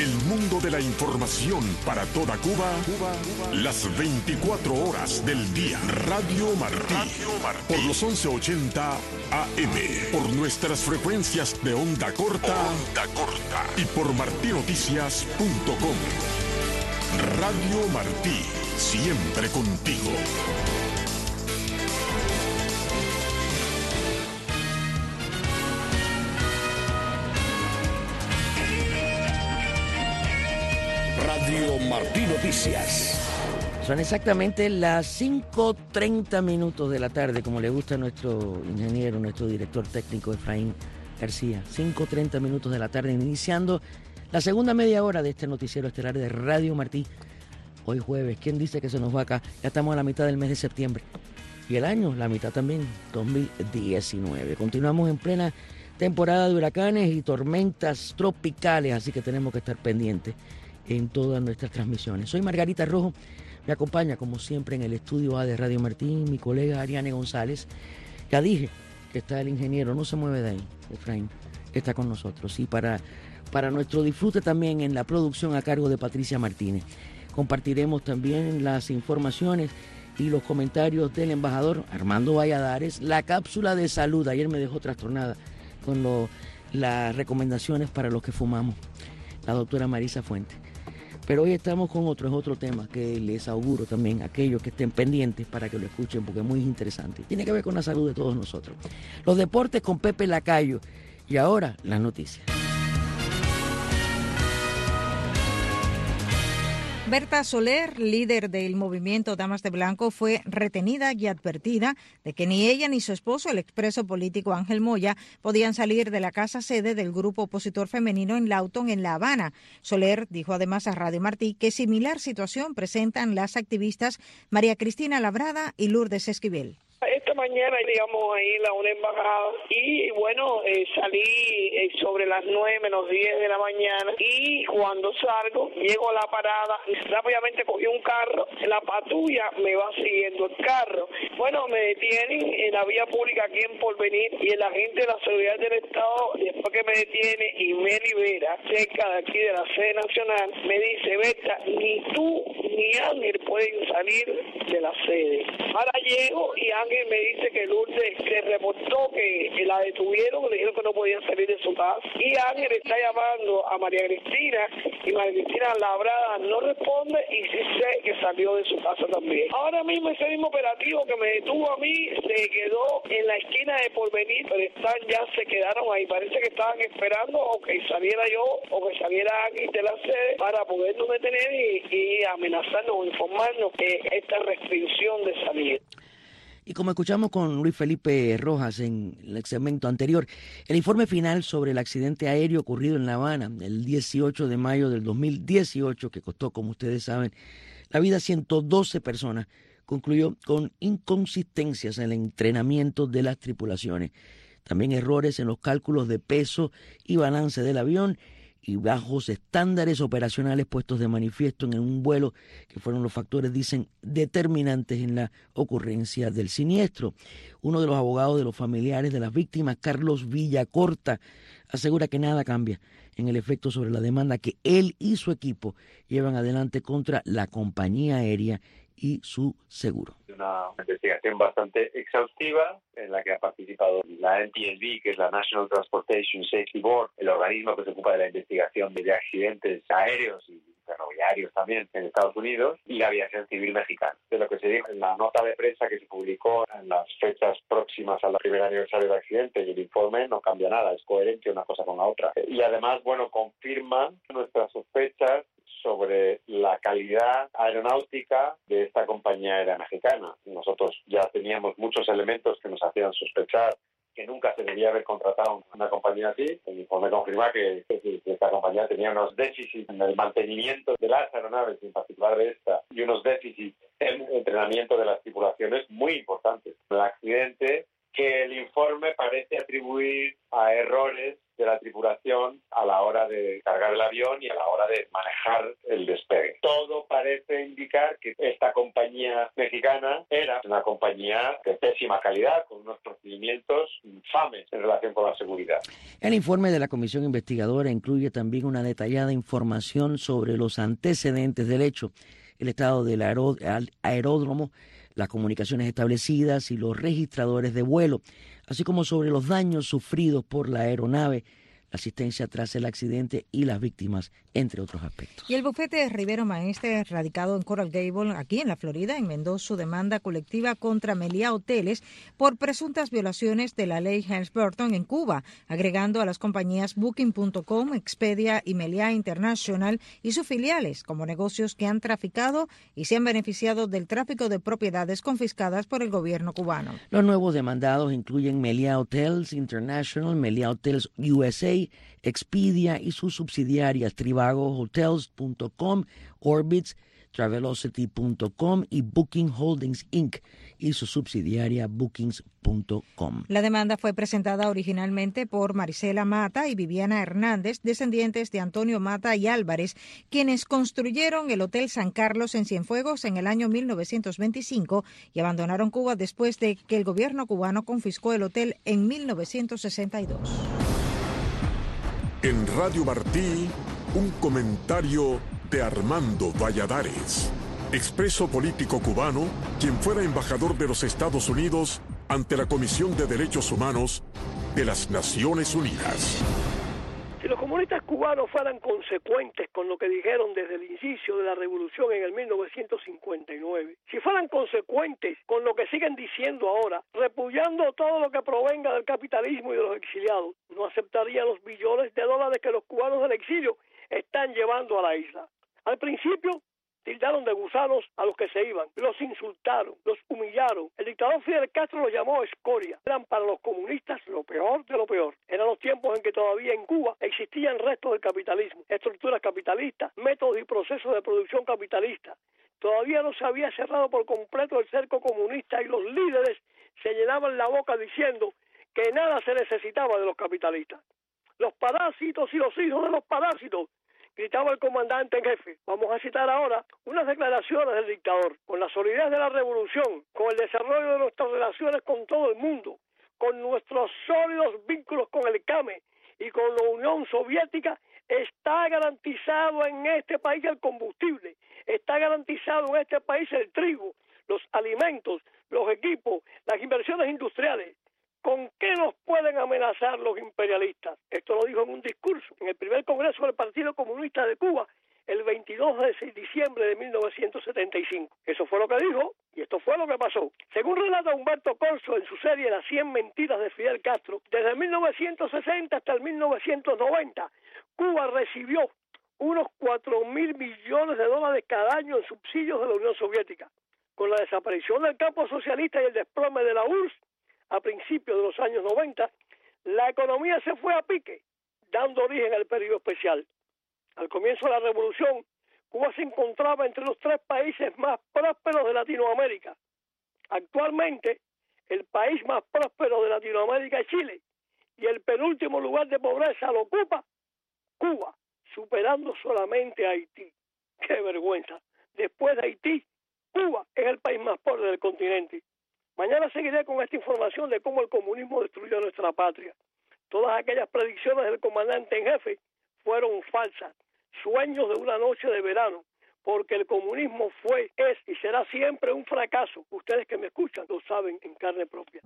El mundo de la información para toda Cuba, Cuba, Cuba. Las veinticuatro horas del día. Radio Martí. Radio Martí. Por los once ochenta A M. Por nuestras frecuencias de onda corta. Onda corta. Y por martí noticias punto com. Radio Martí. Siempre contigo.
Radio Martí Noticias.
Son exactamente las cinco treinta minutos de la tarde, como le gusta a nuestro ingeniero, nuestro director técnico Efraín García. cinco treinta minutos de la tarde, iniciando la segunda media hora de este noticiero estelar de Radio Martí. Hoy jueves, ¿quién dice que se nos va acá? Ya estamos a la mitad del mes de septiembre. Y el año, la mitad también, dos mil diecinueve. Continuamos en plena temporada de huracanes y tormentas tropicales, así que tenemos que estar pendientes en todas nuestras transmisiones. Soy Margarita Rojo, me acompaña como siempre en el estudio A de Radio Martí mi colega Ariane González. Ya dije que está el ingeniero, no se mueve de ahí, Efraín, está con nosotros. Y para, para nuestro disfrute también en la producción a cargo de Patricia Martínez. Compartiremos también las informaciones y los comentarios del embajador Armando Valladares, la cápsula de salud. Ayer me dejó trastornada con lo, las recomendaciones para los que fumamos, la doctora Marisa Fuentes. Pero hoy estamos con otro, es otro tema que les auguro también a aquellos que estén pendientes para que lo escuchen porque es muy interesante. Tiene que ver con la salud de todos nosotros. Los deportes con Pepe Lacayo y ahora las noticias.
Berta Soler, líder del movimiento Damas de Blanco, fue retenida y advertida de que ni ella ni su esposo, el expreso político Ángel Moya, podían salir de la casa sede del grupo opositor femenino en Lawton, en La Habana. Soler dijo además a Radio Martí que similar situación presentan las activistas María Cristina Labrada y Lourdes Esquivel.
Esta mañana íbamos a ir a una embajada y bueno, eh, salí eh, sobre las nueve menos diez de la mañana y cuando salgo, llego a la parada, rápidamente cogí un carro, la patrulla me va siguiendo el carro. Bueno, me detienen en la vía pública aquí en Porvenir y el agente de la seguridad del Estado, después que me detiene y me libera cerca de aquí de la sede nacional, me dice: Berta, ni tú ni Ángel pueden salir de la sede. Ahora llego y Ángel me dice que Lourdes se reportó que la detuvieron, le dijeron que no podían salir de su casa. Y Ángel está llamando a María Cristina y María Cristina Labrada no responde y sí sé que salió de su casa también. Ahora mismo ese mismo operativo que me detuvo a mí se quedó en la esquina de Porvenir, pero están ya se quedaron ahí. Parece que estaban esperando o que saliera yo o que saliera Ángel de la sede para podernos detener y, y amenazarnos o informarnos que esta restricción de salida.
Y como escuchamos con Luis Felipe Rojas en el segmento anterior, el informe final sobre el accidente aéreo ocurrido en La Habana el dieciocho de mayo del dos mil dieciocho, que costó, como ustedes saben, la vida a ciento doce personas, concluyó con inconsistencias en el entrenamiento de las tripulaciones, también errores en los cálculos de peso y balance del avión y bajos estándares operacionales puestos de manifiesto en un vuelo que fueron los factores, dicen, determinantes en la ocurrencia del siniestro. Uno de los abogados de los familiares de las víctimas, Carlos Villacorta, asegura que nada cambia en el efecto sobre la demanda que él y su equipo llevan adelante contra la compañía aérea y su seguro.
Una investigación bastante exhaustiva en la que ha participado la N T S B, que es la National Transportation Safety Board, el organismo que se ocupa de la investigación de accidentes aéreos y ferroviarios también en Estados Unidos, y la aviación civil mexicana. De lo que se dijo en la nota de prensa que se publicó en las fechas próximas al primer aniversario del accidente, y el informe no cambia nada, es coherente una cosa con la otra. Y además, bueno, confirma nuestras sospechas sobre la calidad aeronáutica de esta compañía aérea mexicana. Nosotros ya teníamos muchos elementos que nos hacían sospechar que nunca se debía haber contratado una compañía así. El informe confirma que, que esta compañía tenía unos déficits en el mantenimiento de las aeronaves, en particular de esta, y unos déficits en el entrenamiento de las tripulaciones muy importantes. El accidente que el informe parece atribuir a errores de la tripulación a la hora de cargar el avión y a la hora de manejar el despegue. Todo parece indicar que esta compañía mexicana era una compañía de pésima calidad, con unos procedimientos infames en relación con la seguridad.
El informe de la comisión investigadora incluye también una detallada información sobre los antecedentes del hecho, el estado del aeró- aeródromo, las comunicaciones establecidas y los registradores de vuelo, así como sobre los daños sufridos por la aeronave, la asistencia tras el accidente y las víctimas, entre otros aspectos.
Y el bufete Rivero Maestre, radicado en Coral Gables, aquí en la Florida, enmendó su demanda colectiva contra Meliá Hoteles por presuntas violaciones de la ley Helms-Burton en Cuba, agregando a las compañías Booking punto com, Expedia y Meliá International y sus filiales como negocios que han traficado y se han beneficiado del tráfico de propiedades confiscadas por el gobierno cubano.
Los nuevos demandados incluyen Meliá Hotels International, Meliá Hotels U S A, Expedia y sus subsidiarias Trivago Hotels punto com, Orbitz, Travelocity punto com y Booking Holdings incorporated y su subsidiaria Bookings punto com.
La demanda fue presentada originalmente por Marisela Mata y Viviana Hernández, descendientes de Antonio Mata y Álvarez, quienes construyeron el Hotel San Carlos en Cienfuegos en el año mil novecientos veinticinco y abandonaron Cuba después de que el gobierno cubano confiscó el hotel en mil novecientos sesenta y dos.
En Radio Martí, un comentario de Armando Valladares, expreso político cubano, quien fuera embajador de los Estados Unidos ante la Comisión de Derechos Humanos de las Naciones Unidas.
Si los comunistas cubanos fueran consecuentes con lo que dijeron desde el inicio de la revolución en el mil novecientos cincuenta y nueve, si fueran consecuentes con lo que siguen diciendo ahora, repudiando todo lo que provenga del capitalismo y de los exiliados, no aceptarían los billones de dólares que los cubanos del exilio están llevando a la isla. Al principio, tildaron de gusanos a los que se iban, los insultaron, los humillaron. El dictador Fidel Castro los llamó escoria. Eran para los comunistas lo peor de lo peor. Eran los tiempos en que todavía en Cuba existían restos del capitalismo, estructuras capitalistas, métodos y procesos de producción capitalista. Todavía no se había cerrado por completo el cerco comunista y los líderes se llenaban la boca diciendo que nada se necesitaba de los capitalistas. Los parásitos y los hijos de los parásitos, gritaba el comandante en jefe. Vamos a citar ahora unas declaraciones del dictador. Con la solidez de la revolución, con el desarrollo de nuestras relaciones con todo el mundo, con nuestros sólidos vínculos con el C A M E y con la Unión Soviética, está garantizado en este país el combustible, está garantizado en este país el trigo, los alimentos, los equipos, las inversiones industriales. ¿Con qué nos pueden amenazar los imperialistas? Esto lo dijo en un discurso en el primer Congreso del Partido Comunista de Cuba el veintidós de diciembre de mil novecientos setenta y cinco. Eso fue lo que dijo y esto fue lo que pasó. Según relata Humberto Corso en su serie Las cien mentiras de Fidel Castro, desde mil novecientos sesenta hasta el mil novecientos noventa, Cuba recibió unos cuatro mil millones de dólares cada año en subsidios de la Unión Soviética. Con la desaparición del campo socialista y el desplome de la U R S S, a principios de los años noventa, la economía se fue a pique, dando origen al periodo especial. Al comienzo de la revolución, Cuba se encontraba entre los tres países más prósperos de Latinoamérica. Actualmente, el país más próspero de Latinoamérica es Chile, y el penúltimo lugar de pobreza lo ocupa Cuba, superando solamente a Haití. ¡Qué vergüenza! Después de Haití, Cuba es el país más pobre del continente. Mañana seguiré con esta información de cómo el comunismo destruyó nuestra patria. Todas aquellas predicciones del comandante en jefe fueron falsas, sueños de una noche de verano, porque el comunismo fue, es y será siempre un fracaso. Ustedes que me escuchan lo saben en carne propia.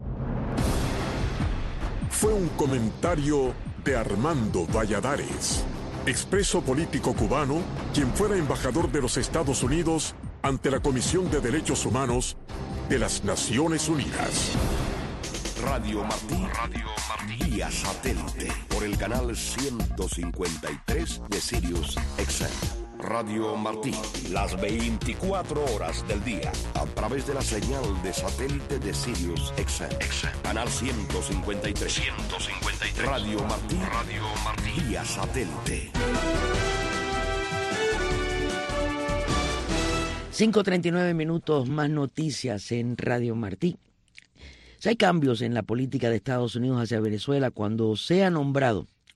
Fue un comentario de Armando Valladares, expreso político cubano, quien fuera embajador de los Estados Unidos ante la Comisión de Derechos Humanos de las Naciones Unidas.
Radio Martí, Radio Martí, vía satélite, por el canal ciento cincuenta y tres de Sirius X M. Radio Martí, las veinticuatro horas del día, a través de la señal de satélite de Sirius X M. Canal ciento cincuenta y tres. ciento cincuenta y tres. Radio Martí, Radio Martí, vía satélite.
cinco treinta y nueve minutos, más noticias en Radio Martí. Si hay cambios en la política de Estados Unidos hacia Venezuela cuando sea nombrado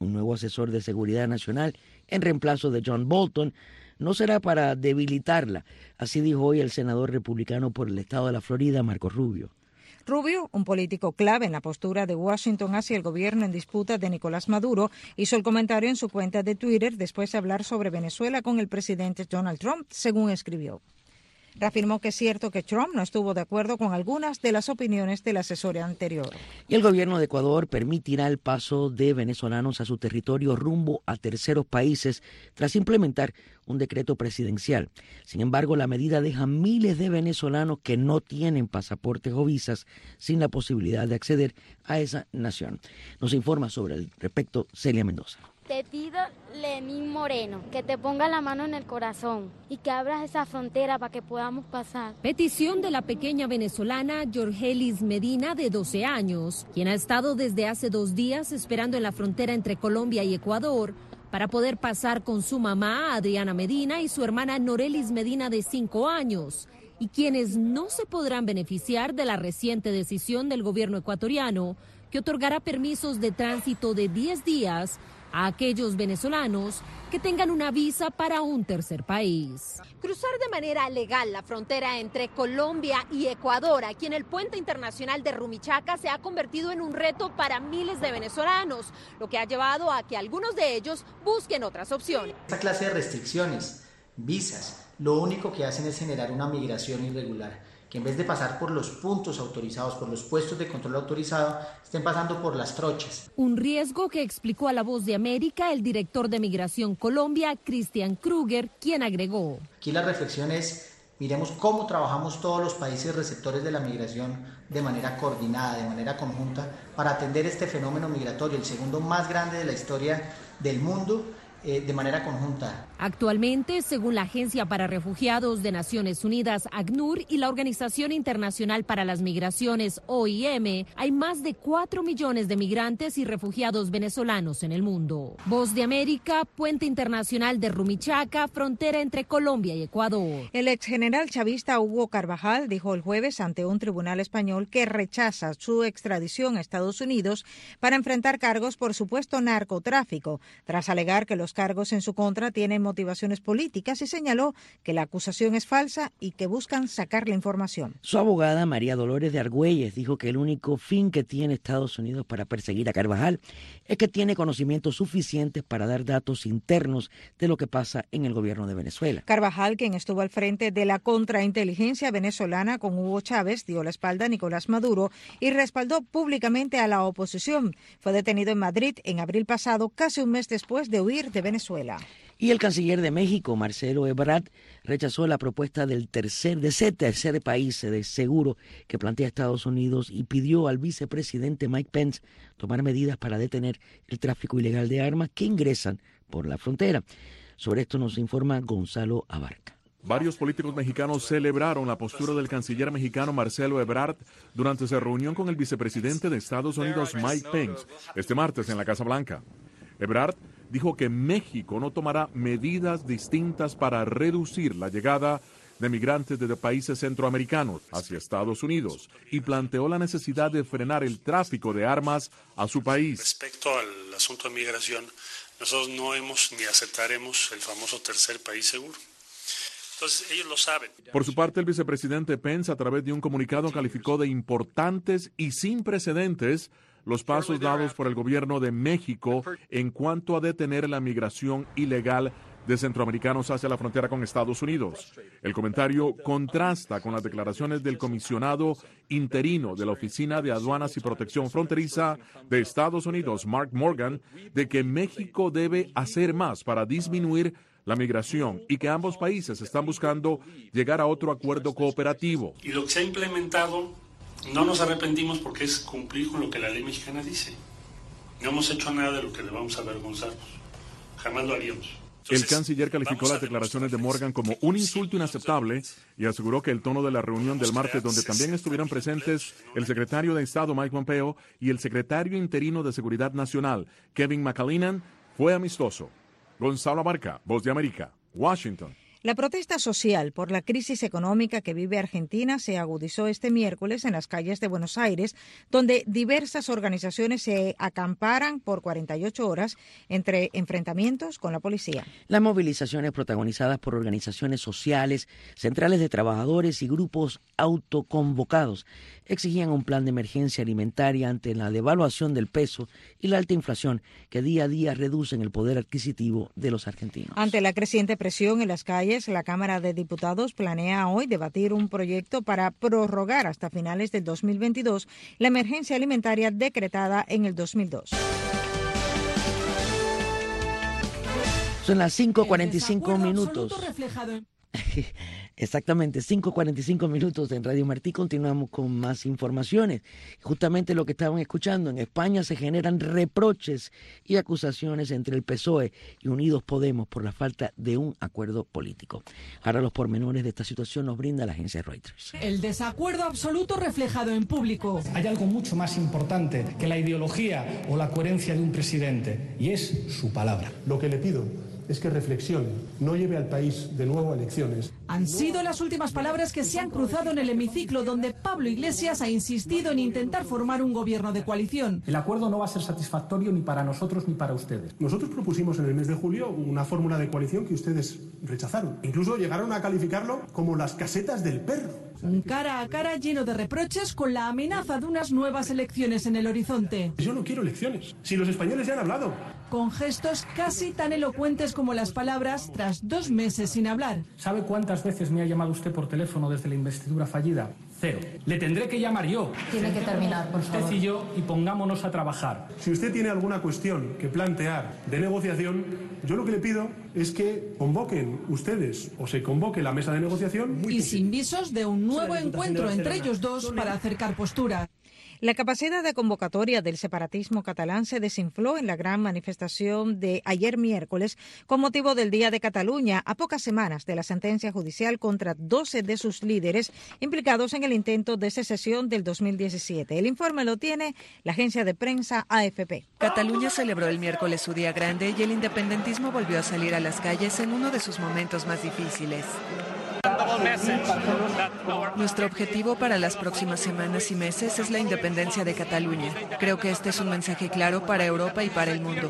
un nuevo asesor de seguridad nacional en reemplazo de John Bolton, no será para debilitarla. Así dijo hoy el senador republicano por el estado de la Florida, Marco Rubio.
Rubio, un político clave en la postura de Washington hacia el gobierno en disputa de Nicolás Maduro, hizo el comentario en su cuenta de Twitter después de hablar sobre Venezuela con el presidente Donald Trump, según escribió. Reafirmó que es cierto que Trump no estuvo de acuerdo con algunas de las opiniones del asesor anterior.
Y el gobierno de Ecuador permitirá el paso de venezolanos a su territorio rumbo a terceros países tras implementar un decreto presidencial. Sin embargo, la medida deja miles de venezolanos que no tienen pasaportes o visas sin la posibilidad de acceder a esa nación. Nos informa sobre el respecto Celia Mendoza.
Te pido, Lenín Moreno, que te ponga la mano en el corazón y que abras esa frontera para que podamos pasar.
Petición de la pequeña venezolana Jorgelis Medina, de doce años, quien ha estado desde hace dos días esperando en la frontera entre Colombia y Ecuador para poder pasar con su mamá, Adriana Medina, y su hermana Norelis Medina, de cinco años, y quienes no se podrán beneficiar de la reciente decisión del gobierno ecuatoriano que otorgará permisos de tránsito de diez días a aquellos venezolanos que tengan una visa para un tercer país.
Cruzar de manera legal la frontera entre Colombia y Ecuador, aquí en el puente internacional de Rumichaca, se ha convertido en un reto para miles de venezolanos, lo que ha llevado a que algunos de ellos busquen otras opciones.
Esta clase de restricciones, visas, lo único que hacen es generar una migración irregular, que en vez de pasar por los puntos autorizados, por los puestos de control autorizado, estén pasando por las trochas.
Un riesgo que explicó a La Voz de América el director de Migración Colombia, Christian Kruger, quien agregó:
Aquí la reflexión es, miremos cómo trabajamos todos los países receptores de la migración de manera coordinada, de manera conjunta, para atender este fenómeno migratorio, el segundo más grande de la historia del mundo, Eh, de manera conjunta.
Actualmente, según la Agencia para Refugiados de Naciones Unidas, ACNUR, y la Organización Internacional para las Migraciones, O I M, hay más de cuatro millones de migrantes y refugiados venezolanos en el mundo. Voz de América, Puente Internacional de Rumichaca, frontera entre Colombia y Ecuador.
El ex general chavista Hugo Carvajal dijo el jueves ante un tribunal español que rechaza su extradición a Estados Unidos para enfrentar cargos por supuesto narcotráfico, tras alegar que los cargos en su contra tienen motivaciones políticas, y señaló que la acusación es falsa y que buscan sacar la información.
Su abogada, María Dolores de Argüelles, dijo que el único fin que tiene Estados Unidos para perseguir a Carvajal es que tiene conocimientos suficientes para dar datos internos de lo que pasa en el gobierno de Venezuela.
Carvajal, quien estuvo al frente de la contrainteligencia venezolana con Hugo Chávez, dio la espalda a Nicolás Maduro y respaldó públicamente a la oposición. Fue detenido en Madrid en abril pasado, casi un mes después de huir de Venezuela.
Y el canciller de México, Marcelo Ebrard, rechazó la propuesta del tercer, de ese tercer país de seguro que plantea Estados Unidos y pidió al vicepresidente Mike Pence tomar medidas para detener el tráfico ilegal de armas que ingresan por la frontera. Sobre esto nos informa Gonzalo Abarca.
Varios políticos mexicanos celebraron la postura del canciller mexicano Marcelo Ebrard durante su reunión con el vicepresidente de Estados Unidos Mike Pence este martes en la Casa Blanca. Ebrard dijo que México no tomará medidas distintas para reducir la llegada de migrantes desde países centroamericanos hacia Estados Unidos y planteó la necesidad de frenar el tráfico de armas a su país.
Respecto al asunto de migración, nosotros no hemos ni aceptaremos el famoso tercer país seguro. Entonces, ellos lo saben.
Por su parte, el vicepresidente Pence, a través de un comunicado, calificó de importantes y sin precedentes los pasos dados por el gobierno de México en cuanto a detener la migración ilegal de centroamericanos hacia la frontera con Estados Unidos. El comentario contrasta con las declaraciones del comisionado interino de la Oficina de Aduanas y Protección Fronteriza de Estados Unidos, Mark Morgan, de que México debe hacer más para disminuir la migración y que ambos países están buscando llegar a otro acuerdo cooperativo.
Y lo que se ha implementado, no nos arrepentimos porque es cumplir con lo que la ley mexicana dice. No hemos hecho nada de lo que debamos avergonzarnos. Jamás lo haríamos.
El canciller calificó las declaraciones de Morgan como un insulto inaceptable y aseguró que el tono de la reunión del martes, donde también estuvieron presentes el secretario de Estado Mike Pompeo y el secretario interino de Seguridad Nacional Kevin McAleenan, fue amistoso. Gonzalo Abarca, Voz de América, Washington.
La protesta social por la crisis económica que vive Argentina se agudizó este miércoles en las calles de Buenos Aires, donde diversas organizaciones se acamparan por cuarenta y ocho horas entre enfrentamientos con la policía.
Las movilizaciones protagonizadas por organizaciones sociales, centrales de trabajadores y grupos autoconvocados exigían un plan de emergencia alimentaria ante la devaluación del peso y la alta inflación que día a día reducen el poder adquisitivo de los argentinos.
Ante la creciente presión en las calles, la Cámara de Diputados planea hoy debatir un proyecto para prorrogar hasta finales del dos mil veintidós la emergencia alimentaria decretada en el dos mil dos.
Son las cinco cuarenta y cinco minutos. Exactamente, cinco cuarenta y cinco minutos en Radio Martí. Continuamos con más informaciones. Justamente lo que estaban escuchando, en España se generan reproches y acusaciones entre el P S O E y Unidos Podemos por la falta de un acuerdo político. Ahora los pormenores de esta situación nos brinda la agencia Reuters.
El desacuerdo absoluto reflejado en público.
Hay algo mucho más importante que la ideología o la coherencia de un presidente, y es su palabra.
Lo que le pido es que reflexione, no lleve al país de nuevo a elecciones.
Han sido las últimas palabras que se han cruzado en el hemiciclo, donde Pablo Iglesias ha insistido en intentar formar un gobierno de coalición.
El acuerdo no va a ser satisfactorio ni para nosotros ni para ustedes.
Nosotros propusimos en el mes de julio una fórmula de coalición que ustedes rechazaron. Incluso llegaron a calificarlo como las casetas del perro.
Un cara a cara lleno de reproches con la amenaza de unas nuevas elecciones en el horizonte.
Yo no quiero elecciones, si los españoles ya han hablado.
Con gestos casi tan elocuentes como las palabras tras dos meses sin hablar.
¿Sabe cuántas veces me ha llamado usted por teléfono desde la investidura fallida? Cero. Le tendré que llamar yo.
Tiene que terminar, por favor.
Usted y yo, y pongámonos a trabajar.
Si usted tiene alguna cuestión que plantear de negociación, yo lo que le pido es que convoquen ustedes o se convoque la mesa de negociación.
Y sin visos de un nuevo encuentro entre ellos dos para acercar postura.
La capacidad de convocatoria del separatismo catalán se desinfló en la gran manifestación de ayer miércoles con motivo del Día de Cataluña, a pocas semanas de la sentencia judicial contra doce de sus líderes implicados en el intento de secesión del dos mil diecisiete. El informe lo tiene la agencia de prensa A F P.
Cataluña celebró el miércoles su día grande y el independentismo volvió a salir a las calles en uno de sus momentos más difíciles. Nuestro objetivo para las próximas semanas y meses es la independencia de Cataluña. Creo que este es un mensaje claro para Europa y para el mundo.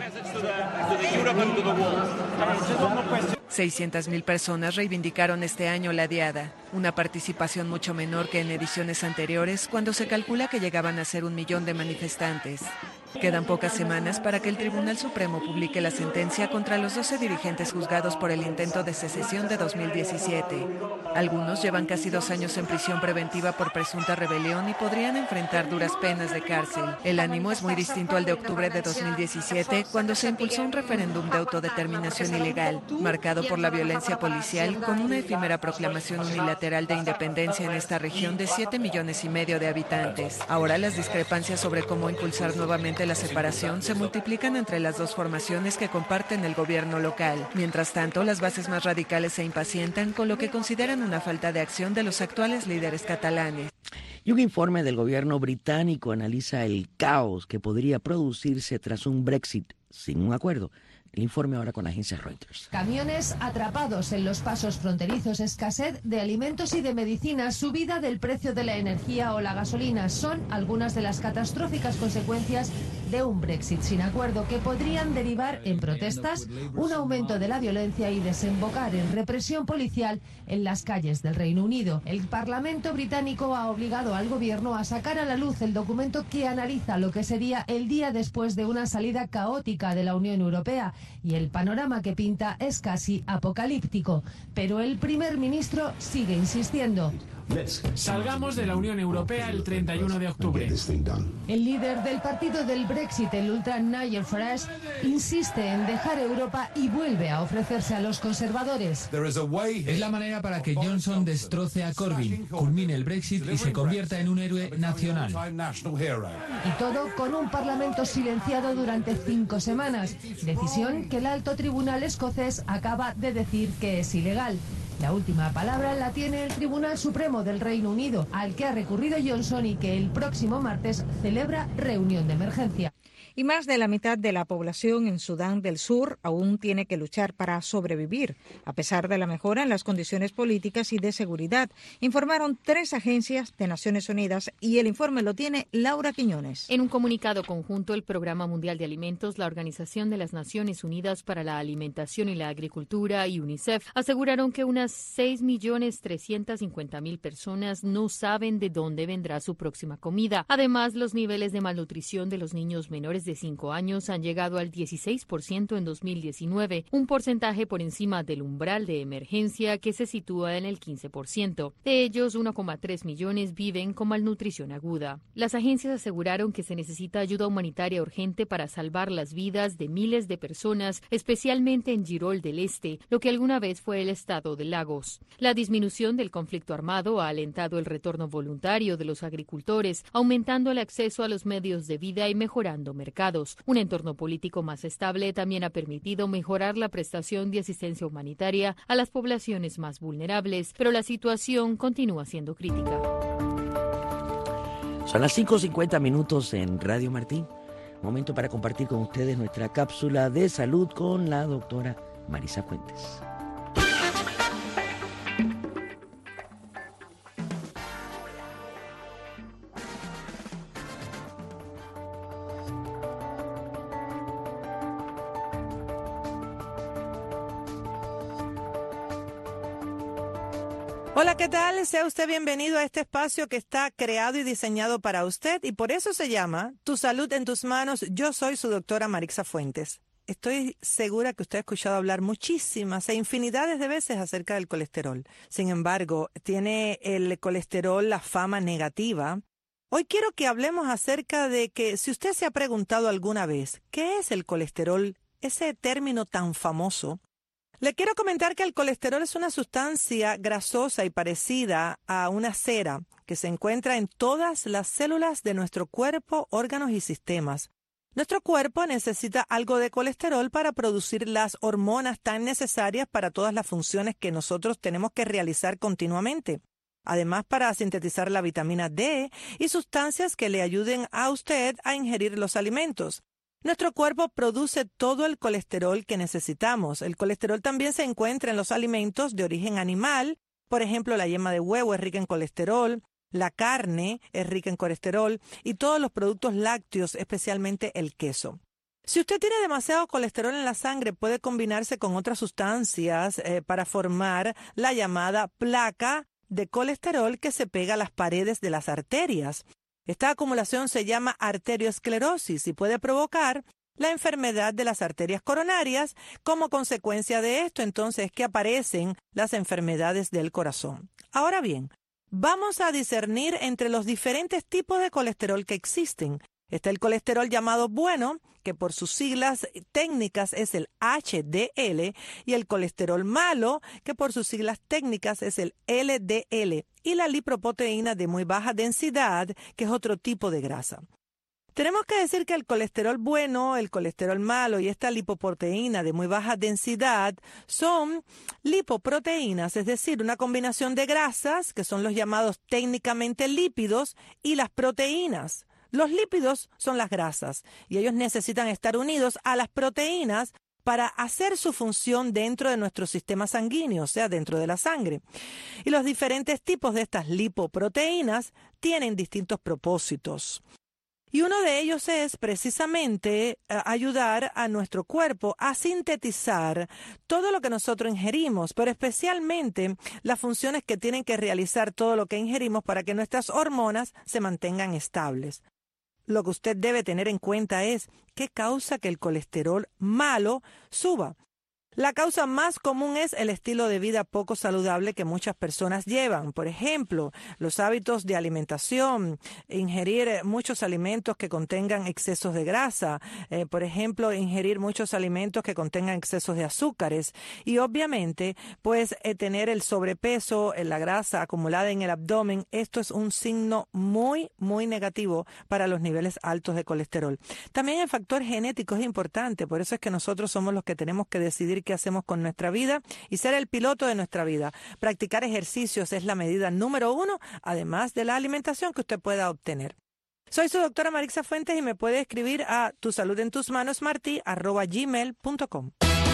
seiscientas mil personas reivindicaron este año la diada, una participación mucho menor que en ediciones anteriores, cuando se calcula que llegaban a ser un millón de manifestantes. Quedan pocas semanas para que el Tribunal Supremo publique la sentencia contra los doce dirigentes juzgados por el intento de secesión de dos mil diecisiete. Algunos llevan casi dos años en prisión preventiva por presunta rebelión y podrían enfrentar duras penas de cárcel. El ánimo es muy distinto al de octubre de dos mil diecisiete, cuando se impulsó un referéndum de autodeterminación ilegal, marcado por la violencia policial, con una efímera proclamación unilateral de independencia en esta región de siete millones y medio de habitantes. Ahora las discrepancias sobre cómo impulsar nuevamente la separación se multiplican entre las dos formaciones que comparten el gobierno local. Mientras tanto, las bases más radicales se impacientan con lo que consideran una falta de acción de los actuales líderes catalanes.
Y un informe del gobierno británico analiza el caos que podría producirse tras un Brexit sin un acuerdo. El informe ahora con la agencia Reuters.
Camiones atrapados en los pasos fronterizos, escasez de alimentos y de medicinas, subida del precio de la energía o la gasolina son algunas de las catastróficas consecuencias de un Brexit sin acuerdo que podrían derivar en protestas, un aumento de la violencia y desembocar en represión policial en las calles del Reino Unido. El Parlamento británico ha obligado al gobierno a sacar a la luz el documento que analiza lo que sería el día después de una salida caótica de la Unión Europea. Y el panorama que pinta es casi apocalíptico. Pero el primer ministro sigue insistiendo.
Salgamos de la Unión Europea el treinta y uno de octubre.
El líder del partido del Brexit, el ultra Nigel Farage, insiste en dejar Europa y vuelve a ofrecerse a los conservadores.
Es la manera para que Johnson destroce a Corbyn, culmine el Brexit y se convierta en un héroe nacional.
Y todo con un parlamento silenciado durante cinco semanas, decisión que el alto tribunal escocés acaba de decir que es ilegal. La última palabra la tiene el Tribunal Supremo del Reino Unido, al que ha recurrido Johnson y que el próximo martes celebra reunión de emergencia.
Y más de la mitad de la población en Sudán del Sur aún tiene que luchar para sobrevivir, a pesar de la mejora en las condiciones políticas y de seguridad, informaron tres agencias de Naciones Unidas, y el informe lo tiene Laura Quiñones.
En un comunicado conjunto, el Programa Mundial de Alimentos, la Organización de las Naciones Unidas para la Alimentación y la Agricultura y UNICEF aseguraron que unas seis millones trescientas cincuenta mil personas no saben de dónde vendrá su próxima comida. Además, los niveles de malnutrición de los niños menores de cinco años han llegado al dieciséis por ciento en dos mil diecinueve, un porcentaje por encima del umbral de emergencia que se sitúa en el quince por ciento. De ellos, uno coma tres millones viven con malnutrición aguda. Las agencias aseguraron que se necesita ayuda humanitaria urgente para salvar las vidas de miles de personas, especialmente en Girol del Este, lo que alguna vez fue el estado de Lagos. La disminución del conflicto armado ha alentado el retorno voluntario de los agricultores, aumentando el acceso a los medios de vida y mejorando mercados. Un entorno político más estable también ha permitido mejorar la prestación de asistencia humanitaria a las poblaciones más vulnerables, pero la situación continúa siendo crítica.
Son las cinco cincuenta minutos en Radio Martí. Momento para compartir con ustedes nuestra cápsula de salud con la doctora Marisa Fuentes.
Hola, ¿qué tal? Sea usted bienvenido a este espacio que está creado y diseñado para usted, y por eso se llama Tu Salud en Tus Manos. Yo soy su doctora Marisa Fuentes. Estoy segura que usted ha escuchado hablar muchísimas e infinidades de veces acerca del colesterol. Sin embargo, tiene el colesterol la fama negativa. Hoy quiero que hablemos acerca de que si usted se ha preguntado alguna vez, ¿qué es el colesterol? Ese término tan famoso. Le quiero comentar que el colesterol es una sustancia grasosa y parecida a una cera que se encuentra en todas las células de nuestro cuerpo, órganos y sistemas. Nuestro cuerpo necesita algo de colesterol para producir las hormonas tan necesarias para todas las funciones que nosotros tenemos que realizar continuamente. Además, para sintetizar la vitamina D y sustancias que le ayuden a usted a ingerir los alimentos. Nuestro cuerpo produce todo el colesterol que necesitamos. El colesterol también se encuentra en los alimentos de origen animal. Por ejemplo, la yema de huevo es rica en colesterol, la carne es rica en colesterol y todos los productos lácteos, especialmente el queso. Si usted tiene demasiado colesterol en la sangre, puede combinarse con otras sustancias eh, para formar la llamada placa de colesterol que se pega a las paredes de las arterias. Esta acumulación se llama arteriosclerosis y puede provocar la enfermedad de las arterias coronarias. Como consecuencia de esto, entonces, es que aparecen las enfermedades del corazón. Ahora bien, vamos a discernir entre los diferentes tipos de colesterol que existen. Está el colesterol llamado bueno, que por sus siglas técnicas es el H D L, y el colesterol malo, que por sus siglas técnicas es el L D L, y la lipoproteína de muy baja densidad, que es otro tipo de grasa. Tenemos que decir que el colesterol bueno, el colesterol malo y esta lipoproteína de muy baja densidad son lipoproteínas, es decir, una combinación de grasas, que son los llamados técnicamente lípidos, y las proteínas. Los lípidos son las grasas y ellos necesitan estar unidos a las proteínas para hacer su función dentro de nuestro sistema sanguíneo, o sea, dentro de la sangre. Y los diferentes tipos de estas lipoproteínas tienen distintos propósitos. Y uno de ellos es precisamente uh, ayudar a nuestro cuerpo a sintetizar todo lo que nosotros ingerimos, pero especialmente las funciones que tienen que realizar todo lo que ingerimos para que nuestras hormonas se mantengan estables. Lo que usted debe tener en cuenta es qué causa que el colesterol malo suba. La causa más común es el estilo de vida poco saludable que muchas personas llevan. Por ejemplo, los hábitos de alimentación, ingerir muchos alimentos que contengan excesos de grasa, eh, por ejemplo, ingerir muchos alimentos que contengan excesos de azúcares y obviamente, pues eh, tener el sobrepeso, eh, la grasa acumulada en el abdomen. Esto es un signo muy, muy negativo para los niveles altos de colesterol. También el factor genético es importante, por eso es que nosotros somos los que tenemos que decidir qué hacemos con nuestra vida y ser el piloto de nuestra vida. Practicar ejercicios es la medida número uno, además de la alimentación que usted pueda obtener. Soy su doctora Marixa Fuentes y me puede escribir a tu salud en tus manos martí arroba gmail punto com.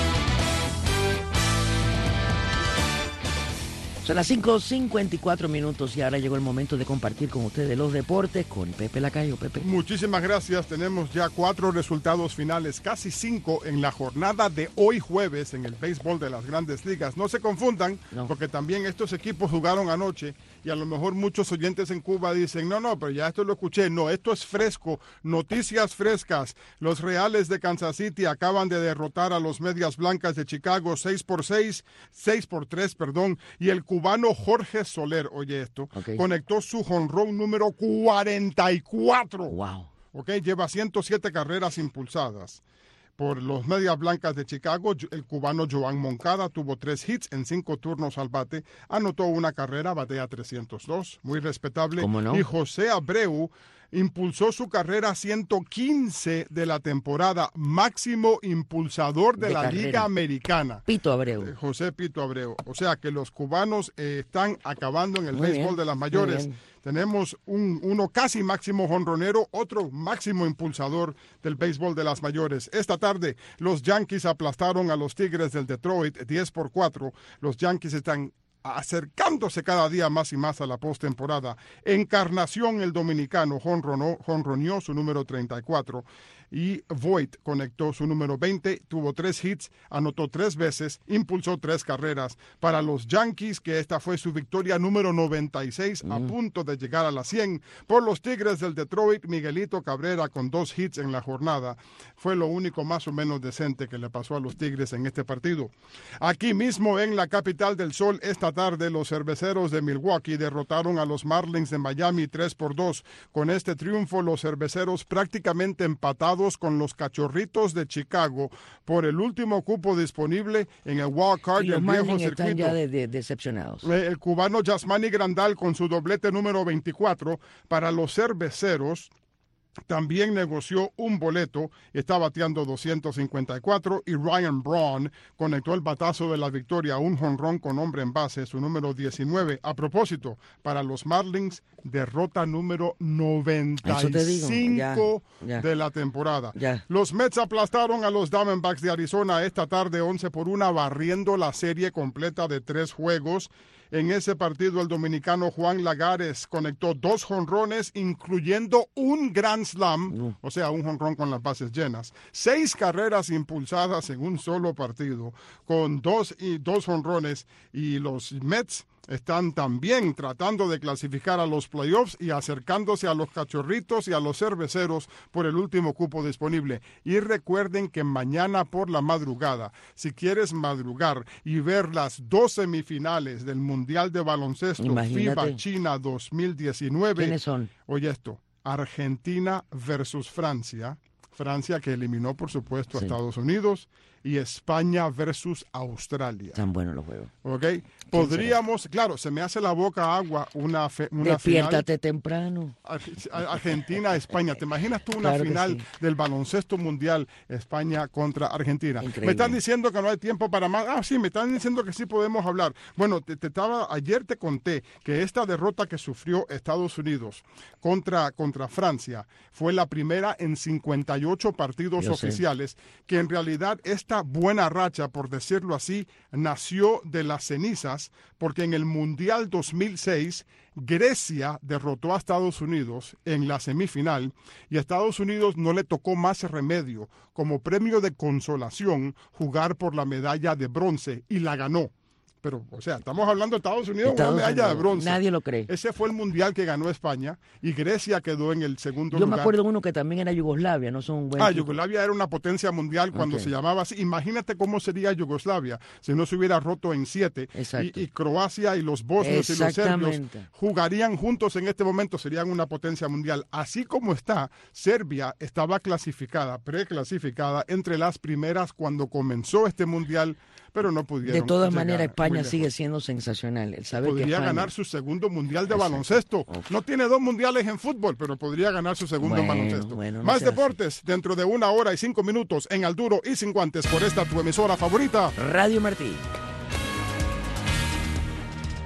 Son las cinco cincuenta y cuatro minutos y ahora llegó el momento de compartir con ustedes los deportes con Pepe Lacayo. Pepe.
Muchísimas gracias. Tenemos ya cuatro resultados finales, casi cinco en la jornada de hoy jueves en el béisbol de las Grandes Ligas. No se confundan, no. porque también estos equipos jugaron anoche y a lo mejor muchos oyentes en Cuba dicen, no, no, pero ya esto lo escuché. No, esto es fresco, noticias frescas. Los Reales de Kansas City acaban de derrotar a los Medias Blancas de Chicago seis por seis, seis por tres, perdón, y el cubano Jorge Soler, oye esto, okay. conectó su jonrón número cuarenta y cuatro.
Wow.
Okay, lleva ciento siete carreras impulsadas. Por los Medias Blancas de Chicago, el cubano Joan Moncada tuvo tres hits en cinco turnos al bate, anotó una carrera, batea trescientos dos, muy respetable.
¿Cómo no?
Y José Abreu impulsó su carrera ciento quince de la temporada, máximo impulsador de, de la carrera. Liga Americana.
Pito Abreu.
Eh, José Pito Abreu. O sea que los cubanos eh, están acabando en el muy béisbol bien, de las mayores. Tenemos un, uno casi máximo jonronero, otro máximo impulsador del béisbol de las mayores. Esta tarde los Yankees aplastaron a los Tigres del Detroit diez por cuatro. Los Yankees están acercándose cada día más y más a la postemporada. Encarnación, el dominicano, jonronó, jonroneó su número treinta y cuatro. Y Voit conectó su número veinte, tuvo tres hits, anotó tres veces, impulsó tres carreras. Para los Yankees, que esta fue su victoria número noventa y seis, mm. a punto de llegar a las cien. Por los Tigres del Detroit, Miguelito Cabrera con dos hits en la jornada. Fue lo único más o menos decente que le pasó a los Tigres en este partido. Aquí mismo en la capital del sol, esta tarde, los Cerveceros de Milwaukee derrotaron a los Marlins de Miami tres por dos. Con este triunfo, los Cerveceros prácticamente empatados con los Cachorritos de Chicago por el último cupo disponible en el wild card del viejo circuito.
Están ya de, de, decepcionados.
El cubano Yasmani Grandal con su doblete número veinticuatro para los Cerveceros. También negoció un boleto, está bateando doscientos cincuenta y cuatro, y Ryan Braun conectó el batazo de la victoria, un jonrón con hombre en base, su número diecinueve. A propósito, para los Marlins, derrota número noventa y cinco ya, ya. de la temporada.
Ya.
Los Mets aplastaron a los Diamondbacks de Arizona esta tarde once por uno, barriendo la serie completa de tres juegos. En ese partido, el dominicano Juan Lagares conectó dos jonrones, incluyendo un grand slam, mm. o sea, un jonrón con las bases llenas. Seis carreras impulsadas en un solo partido, con dos, y, dos jonrones, y los Mets están también tratando de clasificar a los playoffs y acercándose a los Cachorritos y a los Cerveceros por el último cupo disponible. Y recuerden que mañana por la madrugada, si quieres madrugar y ver las dos semifinales del Mundial de Baloncesto Imagínate. FIBA China dos mil diecinueve.
¿Quiénes son?
Oye esto, Argentina versus Francia. Francia que eliminó, por supuesto, a sí. Estados Unidos, y España versus Australia.
Tan buenos los juegos.
¿Ok? Podríamos, será? Claro, se me hace la boca agua una, fe, una
Despiértate
final.
temprano.
Argentina-España. ¿Te imaginas tú una claro final sí. del baloncesto mundial, España contra Argentina?
Increíble.
Me están diciendo que no hay tiempo para más. Ah, sí, me están diciendo que sí podemos hablar. Bueno, te, te estaba, ayer te conté que esta derrota que sufrió Estados Unidos contra, contra Francia fue la primera en cincuenta y ocho partidos Yo oficiales, sé. que en realidad esta buena racha, por decirlo así, nació de las cenizas, porque en el Mundial dos mil seis Grecia derrotó a Estados Unidos en la semifinal y a Estados Unidos no le tocó más remedio, como premio de consolación, jugar por la medalla de bronce, y la ganó. Pero, o sea, estamos hablando de Estados Unidos, Estados una medalla Unidos, de bronce.
Nadie lo cree.
Ese fue el mundial que ganó España y Grecia quedó en el segundo
Yo
lugar.
Yo me acuerdo de uno que también era Yugoslavia, no son un buen
Ah,
tipo.
Yugoslavia era una potencia mundial cuando okay. se llamaba así. Imagínate cómo sería Yugoslavia si no se hubiera roto en siete. Y, y Croacia y los bosnios y los serbios jugarían juntos en este momento, serían una potencia mundial. Así como está, Serbia estaba clasificada, preclasificada entre las primeras cuando comenzó este mundial, pero no pudieron.
De todas maneras, España sigue siendo sensacional. El saber
podría
que España...
ganar su segundo mundial de Exacto. baloncesto.
Okay.
No tiene dos mundiales en fútbol, pero podría ganar su segundo
bueno,
en baloncesto.
Bueno, no
Más deportes así. Dentro de una hora y cinco minutos en Al Duro y Sin Guantes por esta tu emisora favorita,
Radio Martí.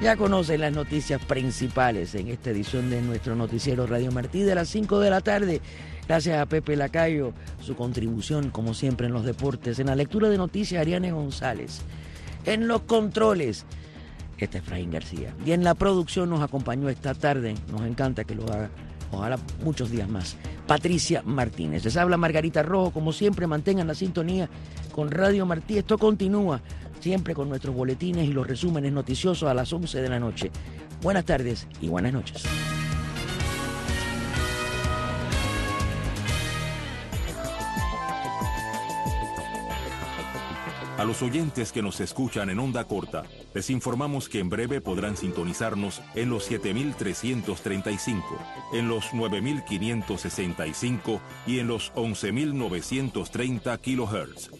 Ya conocen las noticias principales en esta edición de nuestro noticiero Radio Martí de las cinco de la tarde. Gracias a Pepe Lacayo, su contribución como siempre en los deportes. En la lectura de noticias, Ariane González. En los controles, este es Efraín García. Y en la producción nos acompañó esta tarde, nos encanta que lo haga, ojalá muchos días más, Patricia Martínez. Les habla Margarita Rojo, como siempre mantengan la sintonía con Radio Martí. Esto continúa siempre con nuestros boletines y los resúmenes noticiosos a las once de la noche. Buenas tardes y buenas noches.
A los oyentes que nos escuchan en onda corta, les informamos que en breve podrán sintonizarnos en los siete mil trescientos treinta y cinco, en los nueve mil quinientos sesenta y cinco y en los once mil novecientos treinta kilohertz.